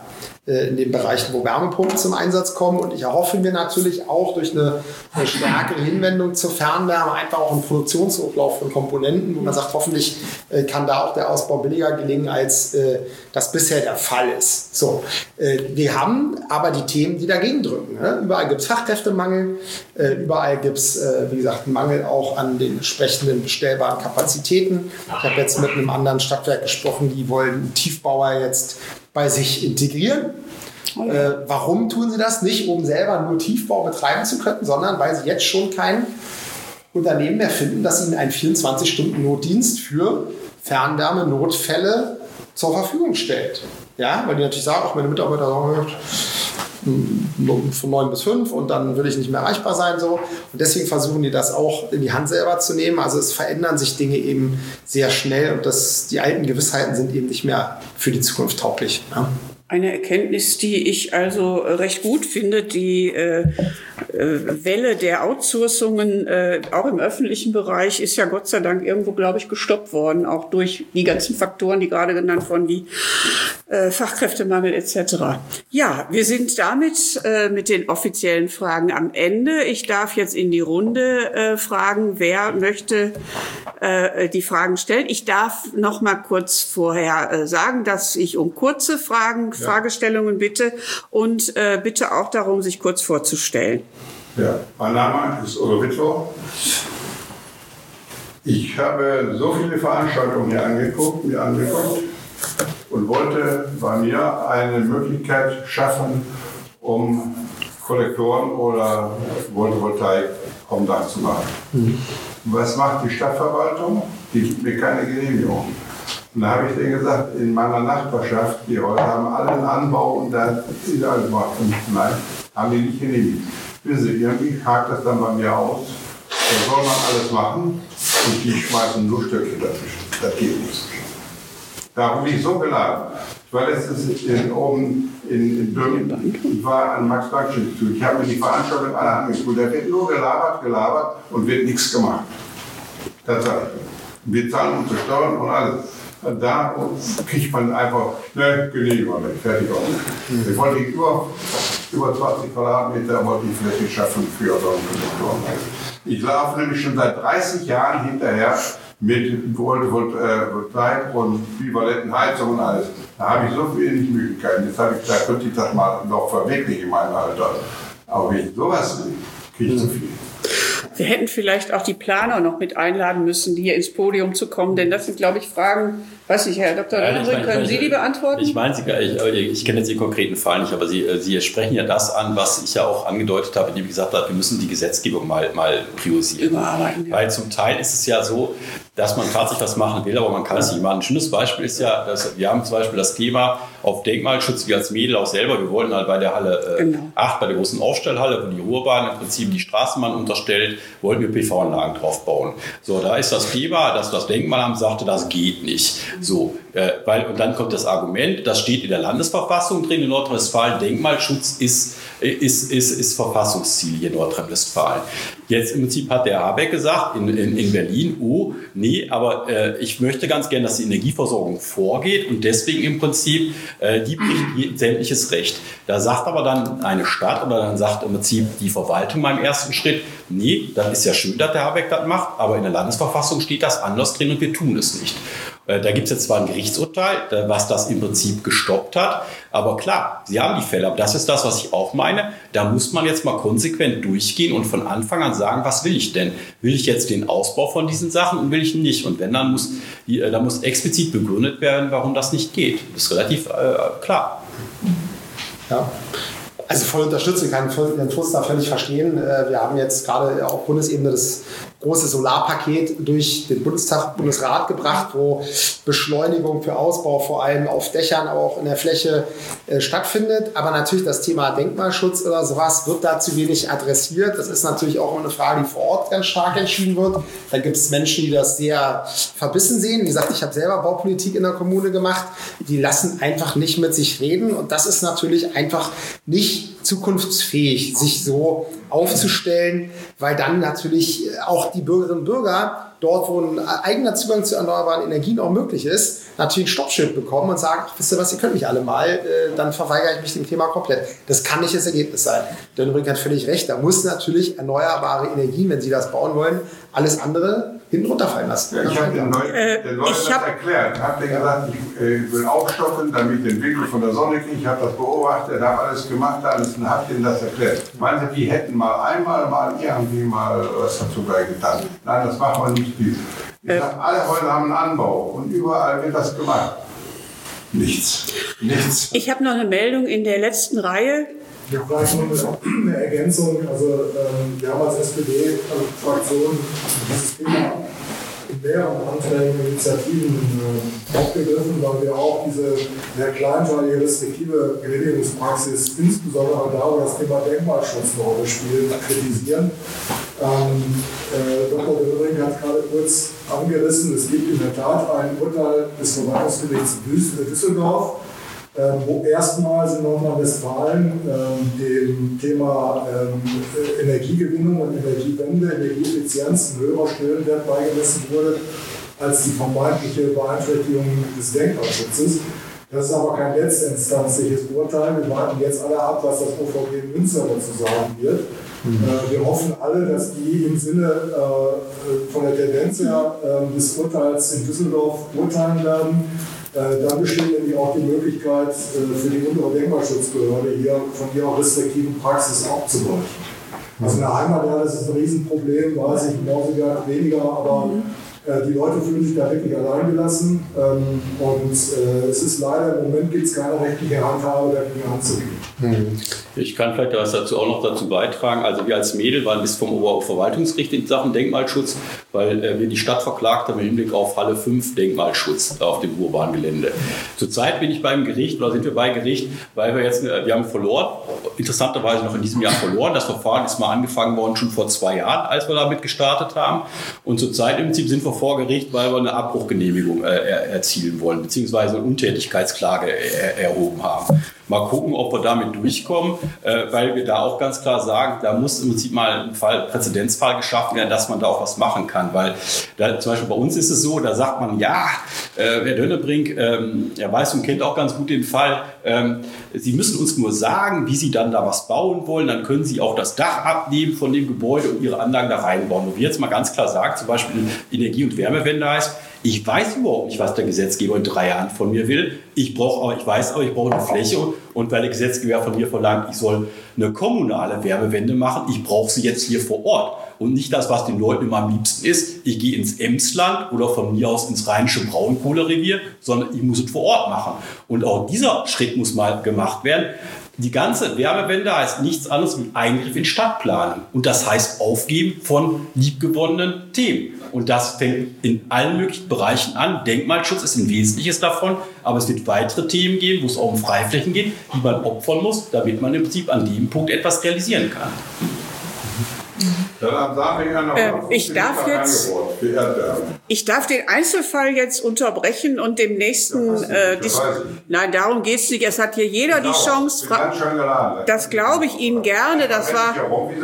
Speaker 4: in den Bereichen, wo Wärmepumpen zum Einsatz kommen. Und ich erhoffe mir natürlich auch durch eine, eine stärkere Hinwendung zur Fernwärme einfach auch einen Produktionshochlauf von Komponenten, wo man sagt, hoffentlich äh, kann da auch der Ausbau billiger gelingen, als äh, das bisher der Fall ist. So, äh, wir haben aber die Themen, die dagegen drücken. Ne? Überall gibt es Fachkräftemangel, äh, überall gibt es, äh, wie gesagt, einen Mangel auch an den entsprechenden bestellbaren Kapazitäten. Ich habe jetzt mit einem anderen Stadtwerk gesprochen, die wollen einen Tiefbauer jetzt bei sich integrieren. Oh ja. Äh, warum tun sie das? Nicht, um selber nur Tiefbau betreiben zu können, sondern weil sie jetzt schon kein Unternehmen mehr finden, das ihnen einen vierundzwanzig-Stunden-Notdienst für Fernwärme-Notfälle zur Verfügung stellt. Ja, weil die natürlich sagen, auch meine Mitarbeiter sagen, von neun bis fünf und dann will ich nicht mehr erreichbar sein. So. Und deswegen versuchen die das auch in die Hand selber zu nehmen. Also es verändern sich Dinge eben sehr schnell und das, die alten Gewissheiten sind eben nicht mehr für die Zukunft tauglich. Ja.
Speaker 2: Eine Erkenntnis, die ich also recht gut finde, die äh, äh, Welle der Outsourcungen, äh, auch im öffentlichen Bereich, ist ja Gott sei Dank irgendwo, glaube ich, gestoppt worden, auch durch die ganzen Faktoren, die gerade genannt wurden, wie äh, Fachkräftemangel et cetera. Ja, wir sind damit äh, mit den offiziellen Fragen am Ende. Ich darf jetzt in die Runde äh, fragen, wer möchte äh, die Fragen stellen. Ich darf noch mal kurz vorher äh, sagen, dass ich um kurze Fragen Ja. Fragestellungen bitte und äh, bitte auch darum, sich kurz vorzustellen.
Speaker 5: Ja, mein Name ist Udo Wittwoch. Ich habe so viele Veranstaltungen hier angeguckt, mir angeguckt und wollte bei mir eine Möglichkeit schaffen, um Kollektoren oder Photovoltaik vom Dach zu machen. Mhm. Was macht die Stadtverwaltung? Die gibt mir keine Genehmigung. Und da habe ich denen gesagt, in meiner Nachbarschaft, die heute haben alle einen Anbau und da ist alles gemacht. Nein, haben die nicht genehmigt. Wissen Sie, irgendwie hakt das dann bei mir aus. Da soll man alles machen und die schmeißen nur Stöcke dazwischen. Das geht nicht. Da bin ich so geladen. Ich war letztens in, oben in, in Böhmen, ich war an Max-Planck-Institut. Ich habe mir die Veranstaltung alle angeguckt. Da wird nur gelabert, gelabert und wird nichts gemacht. Das sage ich. Wir zahlen unsere Steuern und alles. Da kriegt man einfach, ne, Genehmigung, fertig aus. Mhm. Ich wollte über, über zwanzig Quadratmeter wollte ich Fläche schaffen für so einen Kollektoren. Ich laufe nämlich schon seit dreißig Jahren hinterher mit Photovoltaik und bivalenten Heizungen und alles. Da habe ich so wenig Möglichkeiten. Jetzt habe ich gesagt, könnte ich das mal noch verwirklichen in meinem Alter. Aber wenn ich sowas will, kriege ich zu viel.
Speaker 2: Wir hätten vielleicht auch die Planer noch mit einladen müssen, hier ins Podium zu kommen, denn das sind, glaube ich, Fragen, weiß nicht, Herr Doktor
Speaker 6: Ja,
Speaker 2: Löwenbrink, können Sie die beantworten?
Speaker 6: Ich meine, Sie, ich, ich kenne jetzt den konkreten Fall nicht, aber Sie, Sie sprechen ja das an, was ich ja auch angedeutet habe, indem ich gesagt habe, wir müssen die Gesetzgebung mal, mal priorisieren.
Speaker 2: Überarbeiten. Ja.
Speaker 6: Weil zum Teil ist es ja so, dass man tatsächlich was machen will, aber man kann es nicht machen. Ein schönes Beispiel ist ja, dass wir haben zum Beispiel das Thema auf Denkmalschutz, wir als Mädel auch selber, wir wollten halt bei der Halle äh,
Speaker 2: genau.
Speaker 6: acht, bei der großen Aufstellhalle, wo die Ruhrbahn im Prinzip die Straßenbahn unterstellt, wollten wir P V-Anlagen drauf bauen. So, da ist das Thema, dass das Denkmalamt sagte, das geht nicht. So, äh, weil, und dann kommt das Argument, das steht in der Landesverfassung drin in Nordrhein-Westfalen, Denkmalschutz ist, ist, ist, ist Verfassungsziel hier in Nordrhein-Westfalen. Jetzt im Prinzip hat der Habeck gesagt, in, in, in Berlin, oh, nee, aber äh, ich möchte ganz gerne, dass die Energieversorgung vorgeht und deswegen im Prinzip, äh, die bricht sämtliches Recht. Da sagt aber dann eine Stadt oder dann sagt im Prinzip die Verwaltung beim ersten Schritt, nee, das ist ja schön, dass der Habeck das macht, aber in der Landesverfassung steht das anders drin und wir tun es nicht. Da gibt es jetzt zwar ein Gerichtsurteil, was das im Prinzip gestoppt hat, aber klar, Sie haben die Fälle, aber das ist das, was ich auch meine, da muss man jetzt mal konsequent durchgehen und von Anfang an sagen, was will ich denn? Will ich jetzt den Ausbau von diesen Sachen und will ich ihn nicht? Und wenn, dann muss, da muss explizit begründet werden, warum das nicht geht. Das ist relativ äh, klar.
Speaker 4: Ja. Also voll unterstützen, kann den Fuß da völlig verstehen. Wir haben jetzt gerade auf Bundesebene das große Solarpaket durch den Bundestag, Bundesrat gebracht, wo Beschleunigung für Ausbau vor allem auf Dächern, aber auch in der Fläche äh, stattfindet. Aber natürlich das Thema Denkmalschutz oder sowas wird da zu wenig adressiert. Das ist natürlich auch eine Frage, die vor Ort ganz stark entschieden wird. Da gibt es Menschen, die das sehr verbissen sehen. Wie gesagt, ich habe selber Baupolitik in der Kommune gemacht. Die lassen einfach nicht mit sich reden. Und das ist natürlich einfach nicht zukunftsfähig, sich so aufzustellen, weil dann natürlich auch die Bürgerinnen und Bürger dort, wo ein eigener Zugang zu erneuerbaren Energien auch möglich ist, natürlich ein Stoppschild bekommen und sagen, ach, wisst ihr was, ihr könnt mich alle mal, äh, dann verweigere ich mich dem Thema komplett. Das kann nicht das Ergebnis sein. Dönnebrink hat völlig recht, da muss natürlich erneuerbare Energien, wenn sie das bauen wollen, alles andere hinten runterfallen lassen.
Speaker 5: Ja, ich habe den Leuten,
Speaker 2: äh,
Speaker 5: den Leuten das
Speaker 2: hab,
Speaker 5: erklärt. Ich habe denen gesagt, ich äh, will aufstocken, damit ich den Winkel von der Sonne kriege. Ich habe das beobachtet, habe alles gemacht, alles und habe denen das erklärt. Meinen Sie, die hätten mal einmal mal irgendwie mal was dazu beigetan? Nein, das machen wir nicht. Ich äh, sage, alle Häuser haben einen Anbau und überall wird das gemacht. Nichts. Nichts.
Speaker 2: Ich habe noch eine Meldung in der letzten Reihe.
Speaker 7: Ja, vielleicht noch eine Ergänzung. Also, ähm, wir haben als S P D-Fraktion dieses Thema in mehreren Anträgen und Initiativen äh, aufgegriffen, weil wir auch diese sehr kleinteilige restriktive Genehmigungspraxis, insbesondere da, wo das Thema Denkmalschutz eine Rolle spielt, kritisieren. Ähm, äh, Doktor Dönnebrink hat es gerade kurz angerissen. Es gibt in der Tat ein Urteil des Verwaltungsgerichts Düsseldorf, Ähm, wo erstmals in Nordrhein-Westfalen ähm, dem Thema ähm, Energiegewinnung und Energiewende, Energieeffizienz ein höherer Stellenwert beigemessen wurde als die vermeintliche Beeinträchtigung des Denkmalschutzes. Das ist aber kein letztinstanzliches Urteil. Wir warten jetzt alle ab, was das O V G Münster dazu sagen wird. Mhm. Äh, wir hoffen alle, dass die im Sinne äh, von der Tendenz her äh, des Urteils in Düsseldorf urteilen werden. Äh, dann besteht nämlich auch die Möglichkeit äh, für die untere Denkmalschutzbehörde hier von ihrer restriktiven Praxis abzuweichen. Also in der Heimat, ja, das ist ein Riesenproblem, weiß ich, Mausigard weniger, aber äh, die Leute fühlen sich da wirklich alleingelassen ähm, und äh, es ist leider, im Moment gibt es keine rechtliche Handhabe, dagegen anzugehen.
Speaker 6: Mhm. Ich kann vielleicht was dazu auch noch dazu beitragen. Also wir als Mädel waren bis vom Oberverwaltungsgericht in Sachen Denkmalschutz, weil äh, wir die Stadt verklagt haben im Hinblick auf Halle fünf Denkmalschutz auf dem urbanen Gelände. Zurzeit bin ich beim Gericht, oder sind wir bei Gericht, weil wir jetzt, äh, wir haben verloren, interessanterweise noch in diesem Jahr verloren. Das Verfahren ist mal angefangen worden schon vor zwei Jahren, als wir damit gestartet haben. Und zurzeit im Prinzip sind wir vor Gericht, weil wir eine Abbruchgenehmigung äh, er, erzielen wollen, beziehungsweise eine Untätigkeitsklage er, erhoben haben. Mal gucken, ob wir damit durchkommen, äh, weil wir da auch ganz klar sagen, da muss im Prinzip mal ein Fall, Präzedenzfall geschaffen werden, dass man da auch was machen kann. Weil da, zum Beispiel bei uns ist es so, da sagt man, ja, äh, Herr Dönnebrink, ähm, er weiß und kennt auch ganz gut den Fall, ähm, Sie müssen uns nur sagen, wie Sie dann da was bauen wollen, dann können Sie auch das Dach abnehmen von dem Gebäude und Ihre Anlagen da reinbauen. Und wie jetzt mal ganz klar sagt, zum Beispiel Energie- und Wärmewende heißt, ich weiß überhaupt nicht, was der Gesetzgeber in drei Jahren von mir will. Ich brauche aber, ich weiß aber, ich brauche eine Fläche und weil der Gesetzgeber von mir verlangt, ich soll eine kommunale Wärmewende machen, ich brauche sie jetzt hier vor Ort. Und nicht das, was den Leuten immer am liebsten ist, ich gehe ins Emsland oder von mir aus ins rheinische Braunkohlerevier, sondern ich muss es vor Ort machen. Und auch dieser Schritt muss mal gemacht werden. Die ganze Wärmewende heißt nichts anderes wie Eingriff in Stadtplanung. Und das heißt Aufgeben von liebgewonnenen Themen. Und das fängt in allen möglichen Bereichen an. Denkmalschutz ist ein Wesentliches davon, aber es wird weitere Themen geben, wo es auch um Freiflächen geht, die man opfern muss, damit man im Prinzip an dem Punkt etwas realisieren kann.
Speaker 2: Äh, ich darf jetzt, ich darf den Einzelfall jetzt unterbrechen und dem nächsten, äh, dis- nein, darum geht's nicht. Es hat hier jeder die Chance. Fra- das glaube ich Ihnen gerne. Das war.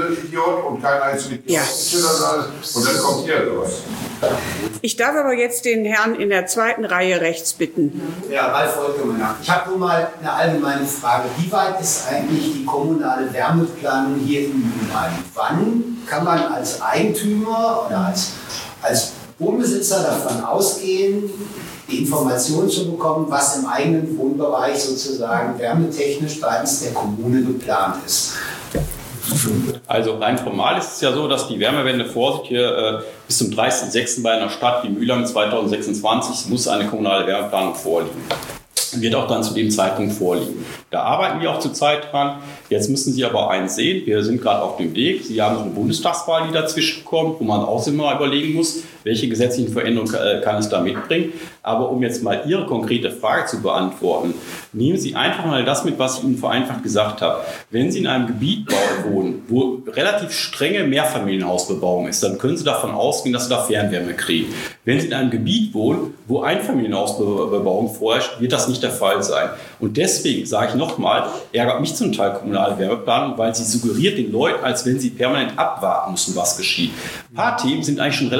Speaker 2: Ja.
Speaker 5: Und dann kommt hier sowas.
Speaker 2: Ich darf aber jetzt den Herrn in der zweiten Reihe rechts bitten.
Speaker 8: Ja, Ralf Volkemann. Ich habe nur mal eine allgemeine Frage. Wie weit ist eigentlich die kommunale Wärmeplanung hier in Mülheim? Wann kann man als Eigentümer oder als, als Wohnbesitzer davon ausgehen, die Informationen zu bekommen, was im eigenen Wohnbereich sozusagen wärmetechnisch seitens der Kommune geplant ist?
Speaker 6: Also rein formal ist es ja so, dass die Wärmewende vorsieht, hier äh, bis zum dreißigsten sechsten bei einer Stadt wie Mülheim zweitausendsechsundzwanzig muss eine kommunale Wärmeplanung vorliegen. Wird auch dann zu dem Zeitpunkt vorliegen. Da arbeiten wir auch zurzeit dran. Jetzt müssen Sie aber eins sehen, wir sind gerade auf dem Weg. Sie haben noch eine Bundestagswahl, die dazwischen kommt, wo man auch immer überlegen muss, welche gesetzlichen Veränderungen kann es da mitbringen. Aber um jetzt mal Ihre konkrete Frage zu beantworten, nehmen Sie einfach mal das mit, was ich Ihnen vereinfacht gesagt habe. Wenn Sie in einem Gebiet wohnen, wo relativ strenge Mehrfamilienhausbebauung ist, dann können Sie davon ausgehen, dass Sie da Fernwärme kriegen. Wenn Sie in einem Gebiet wohnen, wo Einfamilienhausbebauung vorherrscht, wird das nicht der Fall sein. Und deswegen sage ich nochmal, ärgert mich zum Teil kommunale Wärmeplanung, weil sie suggeriert den Leuten, als wenn sie permanent abwarten müssen, was geschieht. Ein paar Themen sind eigentlich schon relativ klar.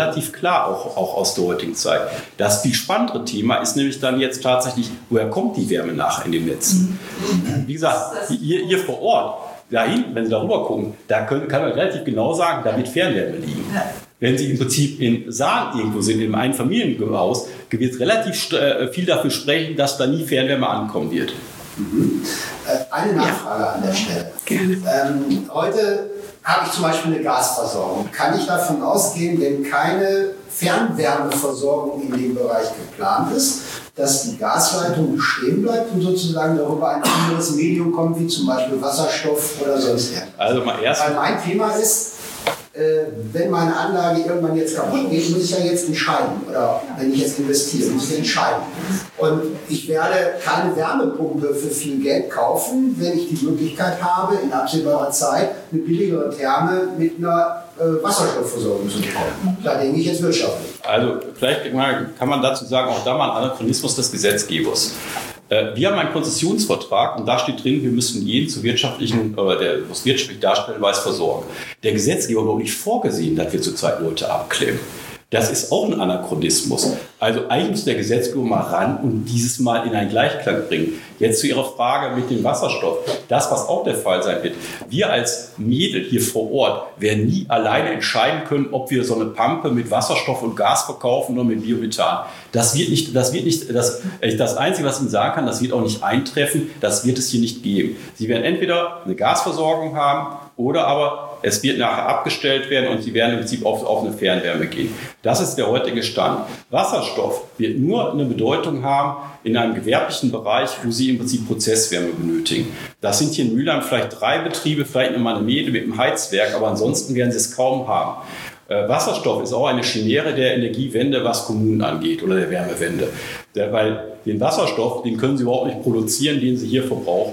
Speaker 6: klar, auch, auch aus der heutigen Zeit. Das viel spannendere Thema ist nämlich dann jetzt tatsächlich, woher kommt die Wärme nachher in den Netzen? Wie gesagt, hier, hier vor Ort, da hinten, wenn Sie darüber gucken, da können, kann man relativ genau sagen, da wird Fernwärme liegen. Wenn Sie im Prinzip in Saarn irgendwo sind, in einem Einfamilienhaus, wird es relativ viel dafür sprechen, dass da nie Fernwärme ankommen wird.
Speaker 8: Mhm. Äh, eine Nachfrage ja. an der Stelle. Ähm, heute habe ich zum Beispiel eine Gasversorgung. Kann ich davon ausgehen, wenn keine Fernwärmeversorgung in dem Bereich geplant ist, dass die Gasleitung bestehen bleibt und sozusagen darüber ein anderes Medium kommt, wie zum Beispiel Wasserstoff oder sonst irgendwas?
Speaker 6: Also mal erst.
Speaker 8: Weil mein Thema ist, äh, wenn meine Anlage irgendwann jetzt kaputt geht, muss ich ja jetzt entscheiden. Oder wenn ich jetzt investiere, muss ich entscheiden. Und ich werde keine Wärmepumpe für viel Geld kaufen, wenn ich die Möglichkeit habe, in absehbarer Zeit eine billigere Therme mit einer äh, Wasserstoffversorgung zu bekommen. Da denke ich jetzt wirtschaftlich.
Speaker 6: Also vielleicht mal, kann man dazu sagen, auch da mal ein Anachronismus des Gesetzgebers. Wir haben einen Konzessionsvertrag und da steht drin, wir müssen jeden zu wirtschaftlichen, oder der was wirtschaftlich darstellen weiß, versorgen. Der Gesetzgeber hat auch nicht vorgesehen, dass wir zurzeit Leute abklemmen. Das ist auch ein Anachronismus. Also eigentlich muss der Gesetzgeber mal ran und dieses Mal in einen Gleichklang bringen. Jetzt zu Ihrer Frage mit dem Wasserstoff. Das, was auch der Fall sein wird. Wir als Mädel hier vor Ort werden nie alleine entscheiden können, ob wir so eine Pampe mit Wasserstoff und Gas verkaufen oder mit Biomethan. Das wird nicht, das wird nicht, das, das Einzige, was ich Ihnen sagen kann, das wird auch nicht eintreffen. Das wird es hier nicht geben. Sie werden entweder eine Gasversorgung haben oder aber es wird nachher abgestellt werden und Sie werden im Prinzip auf, auf eine Fernwärme gehen. Das ist der heutige Stand. Wasserstoff wird nur eine Bedeutung haben in einem gewerblichen Bereich, wo Sie im Prinzip Prozesswärme benötigen. Das sind hier in Mülheim vielleicht drei Betriebe, vielleicht nochmal eine Mähne mit einem Heizwerk, aber ansonsten werden Sie es kaum haben. Äh, Wasserstoff ist auch eine Chimäre der Energiewende, was Kommunen angeht, oder der Wärmewende. Der, weil den Wasserstoff, den können Sie überhaupt nicht produzieren, den Sie hier verbrauchen.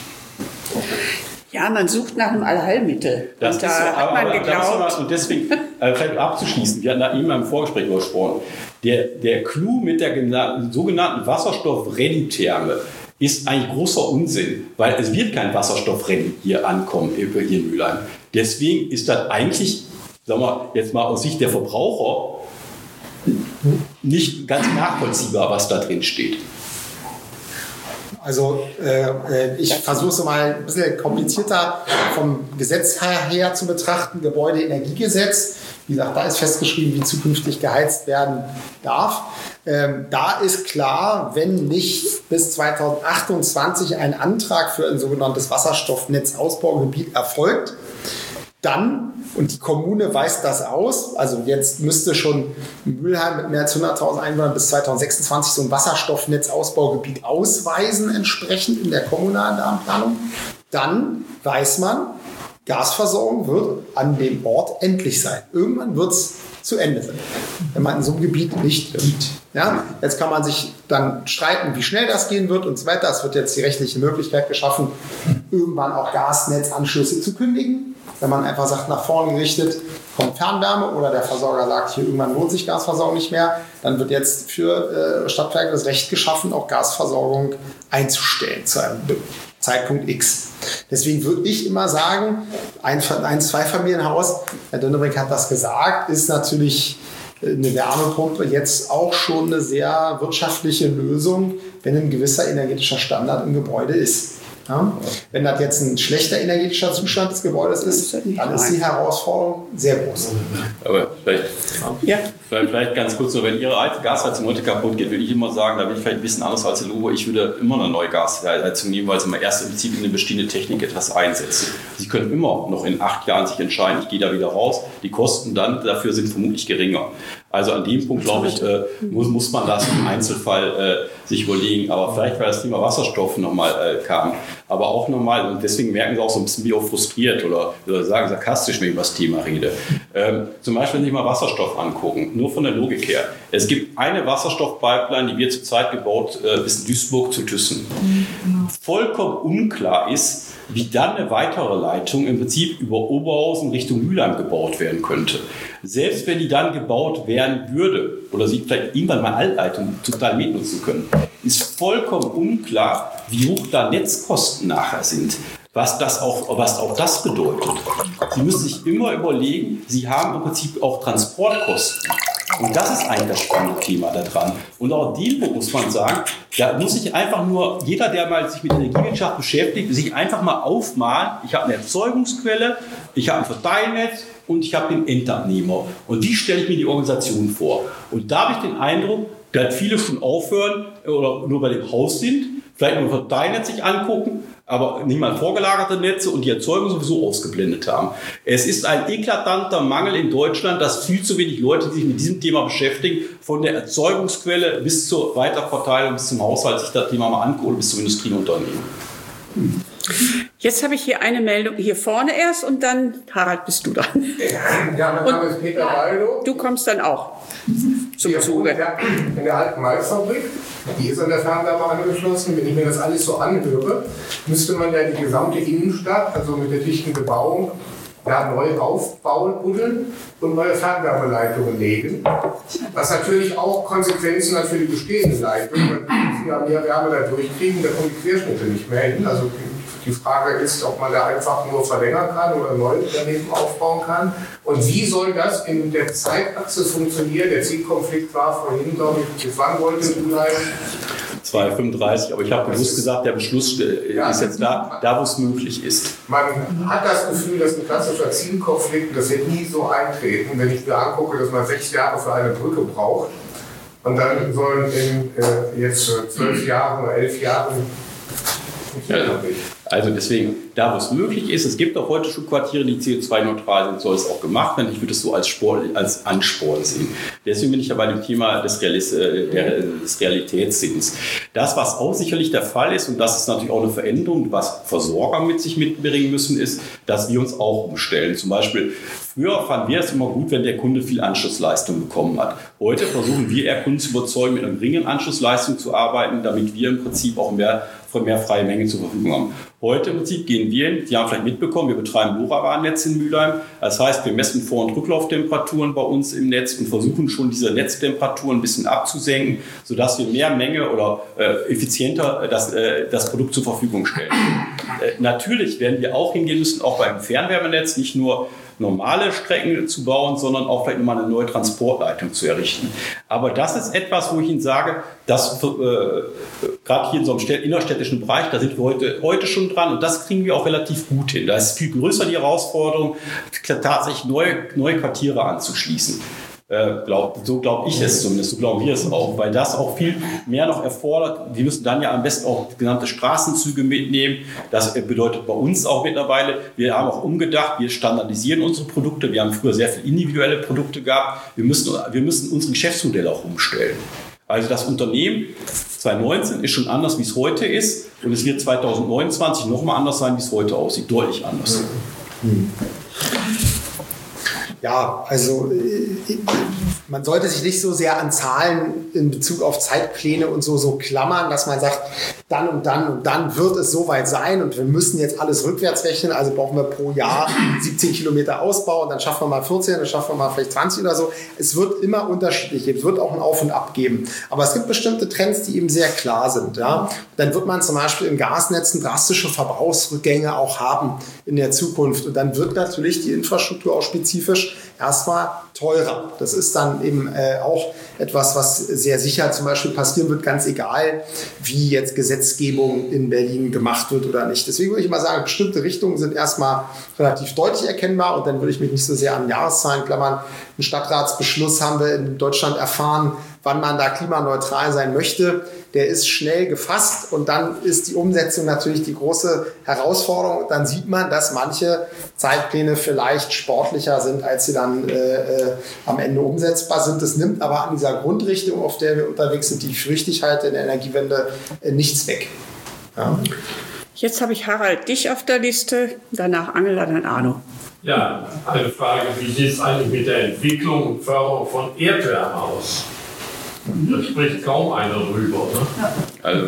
Speaker 2: Ja, man sucht nach einem Allheilmittel.
Speaker 6: Das
Speaker 2: und da
Speaker 6: ist so,
Speaker 2: hat
Speaker 6: aber,
Speaker 2: man
Speaker 6: aber,
Speaker 2: geglaubt.
Speaker 6: aber, und deswegen, äh, vielleicht abzuschließen, wir hatten da eben im Vorgespräch darüber gesprochen, der, der Clou mit der genannten, sogenannten Wasserstoff-Ready-Therme ist eigentlich großer Unsinn, weil es wird kein Wasserstoff-Ready hier ankommen, hier in Mülheim. Deswegen ist das eigentlich, sagen wir jetzt mal aus Sicht der Verbraucher, nicht ganz nachvollziehbar, was da drin steht.
Speaker 4: Also äh, ich versuche es mal ein bisschen komplizierter vom Gesetz her, her zu betrachten. Gebäudeenergiegesetz, wie gesagt, da ist festgeschrieben, wie zukünftig geheizt werden darf. Ähm, da ist klar, wenn nicht bis zweitausendachtundzwanzig ein Antrag für ein sogenanntes Wasserstoffnetzausbaugebiet erfolgt, dann, und die Kommune weist das aus, also jetzt müsste schon Mülheim mit mehr als hunderttausend Einwohnern bis zweitausendsechsundzwanzig so ein Wasserstoffnetzausbaugebiet ausweisen, entsprechend in der kommunalen Planung, dann weiß man, Gasversorgung wird an dem Ort endlich sein. Irgendwann wird es zu Ende sein, wenn man in so einem Gebiet nicht lebt. Ja, jetzt kann man sich dann streiten, wie schnell das gehen wird und so weiter. Es wird jetzt die rechtliche Möglichkeit geschaffen, irgendwann auch Gasnetzanschlüsse zu kündigen. Wenn man einfach sagt, nach vorne gerichtet kommt Fernwärme oder der Versorger sagt, hier irgendwann lohnt sich Gasversorgung nicht mehr, dann wird jetzt für äh, Stadtwerke das Recht geschaffen, auch Gasversorgung einzustellen zu einem Zeitpunkt X. Deswegen würde ich immer sagen, ein, ein Zweifamilienhaus, Herr Dönnebrink hat das gesagt, ist natürlich eine Wärmepumpe jetzt auch schon eine sehr wirtschaftliche Lösung, wenn ein gewisser energetischer Standard im Gebäude ist. Ja? Wenn das jetzt ein schlechter energetischer Zustand des Gebäudes ist, dann ist die Herausforderung sehr groß.
Speaker 6: Aber vielleicht,
Speaker 2: ja.
Speaker 6: vielleicht ganz kurz so, wenn Ihre alte Gasheizung heute kaputt geht, würde ich immer sagen, da bin ich vielleicht ein bisschen anders als der Lobo, ich würde immer eine neue Gasheizung nehmen, weil Sie mal erst im Prinzip in eine bestehende Technik etwas einsetzen. Sie können immer noch in acht Jahren sich entscheiden, ich gehe da wieder raus, die Kosten dann dafür sind vermutlich geringer. Also an dem Punkt, glaube ich, äh, muss, muss man das im Einzelfall äh, sich überlegen. Aber vielleicht, weil das Thema Wasserstoff nochmal äh, kam, aber auch nochmal, und deswegen merken Sie auch so ein bisschen, wie auch frustriert oder, oder sagen sarkastisch, wenn ich über das Thema rede. Ähm, zum Beispiel, wenn Sie mal Wasserstoff angucken, nur von der Logik her. Es gibt eine Wasserstoffpipeline, die wird zurzeit gebaut äh, bis Duisburg zu Thyssen. Mhm. Vollkommen unklar ist, wie dann eine weitere Leitung im Prinzip über Oberhausen Richtung Mülheim gebaut werden könnte. Selbst wenn die dann gebaut werden würde oder sie vielleicht irgendwann mal Altleitung total mitnutzen können, ist vollkommen unklar, wie hoch da Netzkosten nachher sind. Was das auch, was auch das bedeutet. Sie müssen sich immer überlegen, Sie haben im Prinzip auch Transportkosten. Und das ist eigentlich das spannende Thema daran. Und auch dem muss man sagen, da muss sich einfach nur, jeder, der mal sich mit Energiewirtschaft beschäftigt, sich einfach mal aufmalen, ich habe eine Erzeugungsquelle, ich habe ein Verteilnetz und ich habe den Endabnehmer. Und wie stelle ich mir die Organisation vor? Und da habe ich den Eindruck, dass viele schon aufhören oder nur bei dem Haus sind, vielleicht nur Verteilnetz sich angucken, aber nicht mal vorgelagerte Netze und die Erzeugung sowieso ausgeblendet haben. Es ist ein eklatanter Mangel in Deutschland, dass viel zu wenig Leute, die sich mit diesem Thema beschäftigen, von der Erzeugungsquelle bis zur Weiterverteilung, bis zum Haushalt sich das Thema mal angucken, bis zum Industrieunternehmen. Hm.
Speaker 2: Jetzt habe ich hier eine Meldung, hier vorne erst und dann, Harald, bist du dran.
Speaker 9: Ja, mein Name ist Peter Waldo.
Speaker 2: Du kommst dann auch zum
Speaker 9: Hier
Speaker 2: Zuge.
Speaker 9: In der alten Malzfabrik, die ist an der Fernwärme angeschlossen. Wenn ich mir das alles so anhöre, müsste man ja die gesamte Innenstadt, also mit der dichten Bebauung, ja, neu aufbauen, buddeln und neue Fernwärmeleitungen legen. Was natürlich auch Konsequenzen hat für die bestehenden Leitungen. Wenn sie ja mehr Wärme da durchkriegen, da kommen die Querschnitte nicht mehr hin. Also die Frage ist, ob man da einfach nur verlängern kann oder neu daneben aufbauen kann. Und wie soll das in der Zeitachse funktionieren? Der Zielkonflikt war vorhin, glaube ich, bis wann wollte du bleiben?
Speaker 6: zwei Komma fünfunddreißig, aber ich habe bewusst gesagt, der Beschluss äh,
Speaker 9: ja,
Speaker 6: ist jetzt da, da wo es möglich ist.
Speaker 9: Man hat das Gefühl, dass ein klassischer Zielkonflikt, das wird nie so eintreten, wenn ich mir angucke, dass man sechs Jahre für eine Brücke braucht und dann sollen in äh, jetzt zwölf Jahren oder elf Jahren
Speaker 6: Also, also deswegen, da wo es möglich ist, es gibt auch heute schon Quartiere, die C O zwei neutral sind, soll es auch gemacht werden. Ich würde es so als, Sport, als Ansporn sehen. Deswegen bin ich ja bei dem Thema des, Realis, der, des Realitätssinns. Das, was auch sicherlich der Fall ist, und das ist natürlich auch eine Veränderung, was Versorger mit sich mitbringen müssen, ist, dass wir uns auch umstellen. Zum Beispiel, früher fanden wir es immer gut, wenn der Kunde viel Anschlussleistung bekommen hat. Heute versuchen wir eher Kunden zu überzeugen, mit einer geringen Anschlussleistung zu arbeiten, damit wir im Prinzip auch mehr von mehr freie Menge zur Verfügung haben. Heute im Prinzip gehen wir hin, die haben vielleicht mitbekommen, wir betreiben LoRaWAN-Netz in Mülheim. Das heißt, wir messen Vor- und Rücklauftemperaturen bei uns im Netz und versuchen schon diese Netztemperaturen ein bisschen abzusenken, sodass wir mehr Menge oder äh, effizienter das, äh, das Produkt zur Verfügung stellen. Äh, natürlich werden wir auch hingehen müssen, auch beim Fernwärmenetz, nicht nur normale Strecken zu bauen, sondern auch vielleicht nochmal eine neue Transportleitung zu errichten. Aber das ist etwas, wo ich Ihnen sage, dass äh, gerade hier in so einem innerstädtischen Bereich, da sind wir heute, heute schon dran und das kriegen wir auch relativ gut hin. Da ist viel größer die Herausforderung, tatsächlich neue, neue Quartiere anzuschließen. Äh, glaub, so glaube ich es zumindest, so glauben wir es auch, weil das auch viel mehr noch erfordert. Wir müssen dann ja am besten auch genannte Straßenzüge mitnehmen. Das bedeutet bei uns auch mittlerweile, wir haben auch umgedacht, wir standardisieren unsere Produkte. Wir haben früher sehr viele individuelle Produkte gehabt. Wir müssen, wir müssen unsere Geschäftsmodelle auch umstellen. Also das Unternehmen zwanzig neunzehn ist schon anders, wie es heute ist. Und es wird zwanzig neunundzwanzig noch mal anders sein, wie es heute aussieht. Deutlich anders.
Speaker 4: Hm. Ja, also man sollte sich nicht so sehr an Zahlen in Bezug auf Zeitpläne und so, so klammern, dass man sagt, dann und dann und dann wird es soweit sein und wir müssen jetzt alles rückwärts rechnen, also brauchen wir pro Jahr siebzehn Kilometer Ausbau und dann schaffen wir mal vierzehn, dann schaffen wir mal vielleicht zwanzig oder so. Es wird immer unterschiedlich, es wird auch ein Auf und Ab geben. Aber es gibt bestimmte Trends, die eben sehr klar sind. Ja? Dann wird man zum Beispiel in Gasnetzen drastische Verbrauchsrückgänge auch haben in der Zukunft und dann wird natürlich die Infrastruktur auch spezifisch erstmal teurer. Das ist dann eben äh, auch etwas, was sehr sicher zum Beispiel passieren wird, ganz egal, wie jetzt Gesetzgebung in Berlin gemacht wird oder nicht. Deswegen würde ich mal sagen, bestimmte Richtungen sind erstmal relativ deutlich erkennbar und dann würde ich mich nicht so sehr an Jahreszahlen klammern. Einen Stadtratsbeschluss haben wir in Deutschland erfahren, wann man da klimaneutral sein möchte. Der ist schnell gefasst und dann ist die Umsetzung natürlich die große Herausforderung. Und dann sieht man, dass manche Zeitpläne vielleicht sportlicher sind, als sie dann äh, äh, am Ende umsetzbar sind. Das nimmt aber an dieser Grundrichtung, auf der wir unterwegs sind, die ich für richtig halte, in der Energiewende, äh, nichts weg. Ja.
Speaker 2: Jetzt habe ich Harald dich auf der Liste, danach Angela, dann Arno.
Speaker 10: Ja, eine Frage, wie sieht es eigentlich mit der Entwicklung und Förderung von Erdwärme aus? Da spricht kaum einer drüber. Ne?
Speaker 6: Also,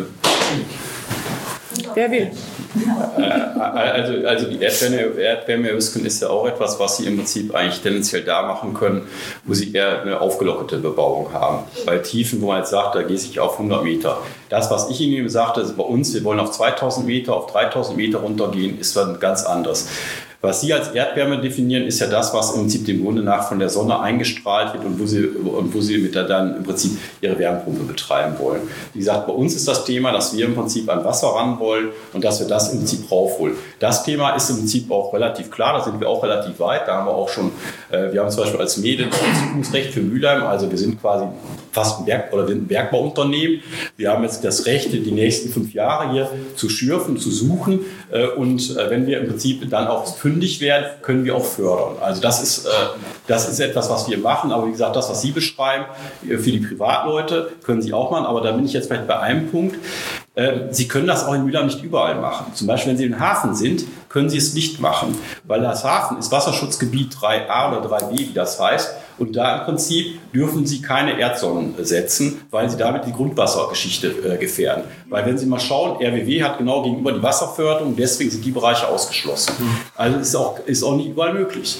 Speaker 2: wer will?
Speaker 6: Äh, also, also die Erdwärme, Erdwärmeerhöhung ist ja auch etwas, was Sie im Prinzip eigentlich tendenziell da machen können, wo Sie eher eine aufgelockerte Bebauung haben. Bei Tiefen, wo man jetzt sagt, da gehe ich auf hundert Meter. Das, was ich Ihnen sagte, ist bei uns, wir wollen auf zweitausend Meter, auf dreitausend Meter runtergehen, ist dann ganz anders. Was Sie als Erdwärme definieren, ist ja das, was im Prinzip dem Grunde nach von der Sonne eingestrahlt wird und wo Sie, und wo Sie mit der dann im Prinzip Ihre Wärmepumpe betreiben wollen. Wie gesagt, bei uns ist das Thema, dass wir im Prinzip an Wasser ran wollen und dass wir das im Prinzip raufholen. Das Thema ist im Prinzip auch relativ klar, da sind wir auch relativ weit. Da haben wir auch schon, äh, wir haben zum Beispiel als Mede ein Zukunftsrecht für Mülheim, also wir sind quasi fast ein Berg- oder wir sind ein Bergbauunternehmen. Wir haben jetzt das Recht, die nächsten fünf Jahre hier zu schürfen, zu suchen äh, und äh, wenn wir im Prinzip dann auch fündig werden, können wir auch fördern. Also das ist, äh, das ist etwas, was wir machen, aber wie gesagt, das, was Sie beschreiben, äh, für die Privatleute können Sie auch machen, aber da bin ich jetzt vielleicht bei einem Punkt. Äh, Sie können das auch in Mülheim nicht überall machen. Zum Beispiel, wenn Sie im Hafen sind, können Sie es nicht machen, weil das Hafen ist Wasserschutzgebiet drei a oder drei b, wie das heißt. Und da im Prinzip dürfen Sie keine Erdsonnen setzen, weil Sie damit die Grundwassergeschichte äh, gefährden. Weil wenn Sie mal schauen, R W W hat genau gegenüber die Wasserförderung, deswegen sind die Bereiche ausgeschlossen. Also ist auch, ist auch nicht überall möglich.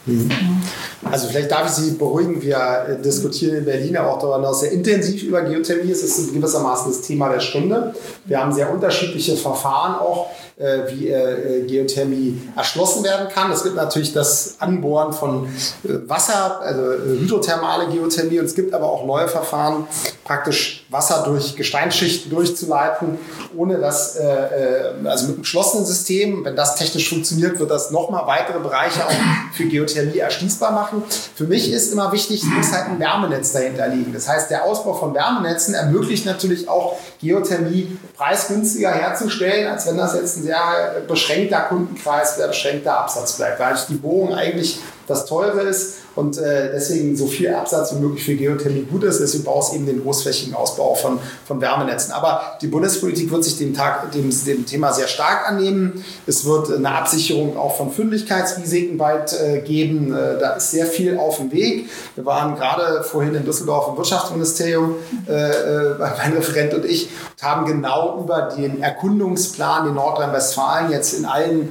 Speaker 4: Also vielleicht darf ich Sie beruhigen, wir diskutieren in Berlin auch darüber sehr intensiv über Geothermie. Es ist gewissermaßen das Thema der Stunde. Wir haben sehr unterschiedliche Verfahren auch, wie Geothermie erschlossen werden kann. Es gibt natürlich das Anbohren von Wasser, also hydrothermale Geothermie, und es gibt aber auch neue Verfahren, praktisch Wasser durch Gesteinsschichten durchzuleiten, ohne dass, also mit einem geschlossenen System, wenn das technisch funktioniert, wird das nochmal weitere Bereiche auch für Geothermie erschließbar machen. Für mich ist immer wichtig, es muss halt ein Wärmenetz dahinter liegen. Das heißt, der Ausbau von Wärmenetzen ermöglicht natürlich auch Geothermie preisgünstiger herzustellen, als wenn das jetzt ein sehr beschränkter Kundenkreis, sehr beschränkter Absatz bleibt, weil die Bohrung eigentlich das Teure ist und äh, deswegen so viel Absatz wie möglich für Geothermie gut ist. Deswegen braucht es eben den großflächigen Ausbau von, von Wärmenetzen. Aber die Bundespolitik wird sich dem, Tag, dem, dem Thema sehr stark annehmen. Es wird eine Absicherung auch von Fündigkeitsrisiken bald äh, geben. Äh, da ist sehr viel auf dem Weg. Wir waren gerade vorhin in Düsseldorf im Wirtschaftsministerium, äh, mein Referent und ich, und haben genau über den Erkundungsplan, den Nordrhein-Westfalen jetzt in allen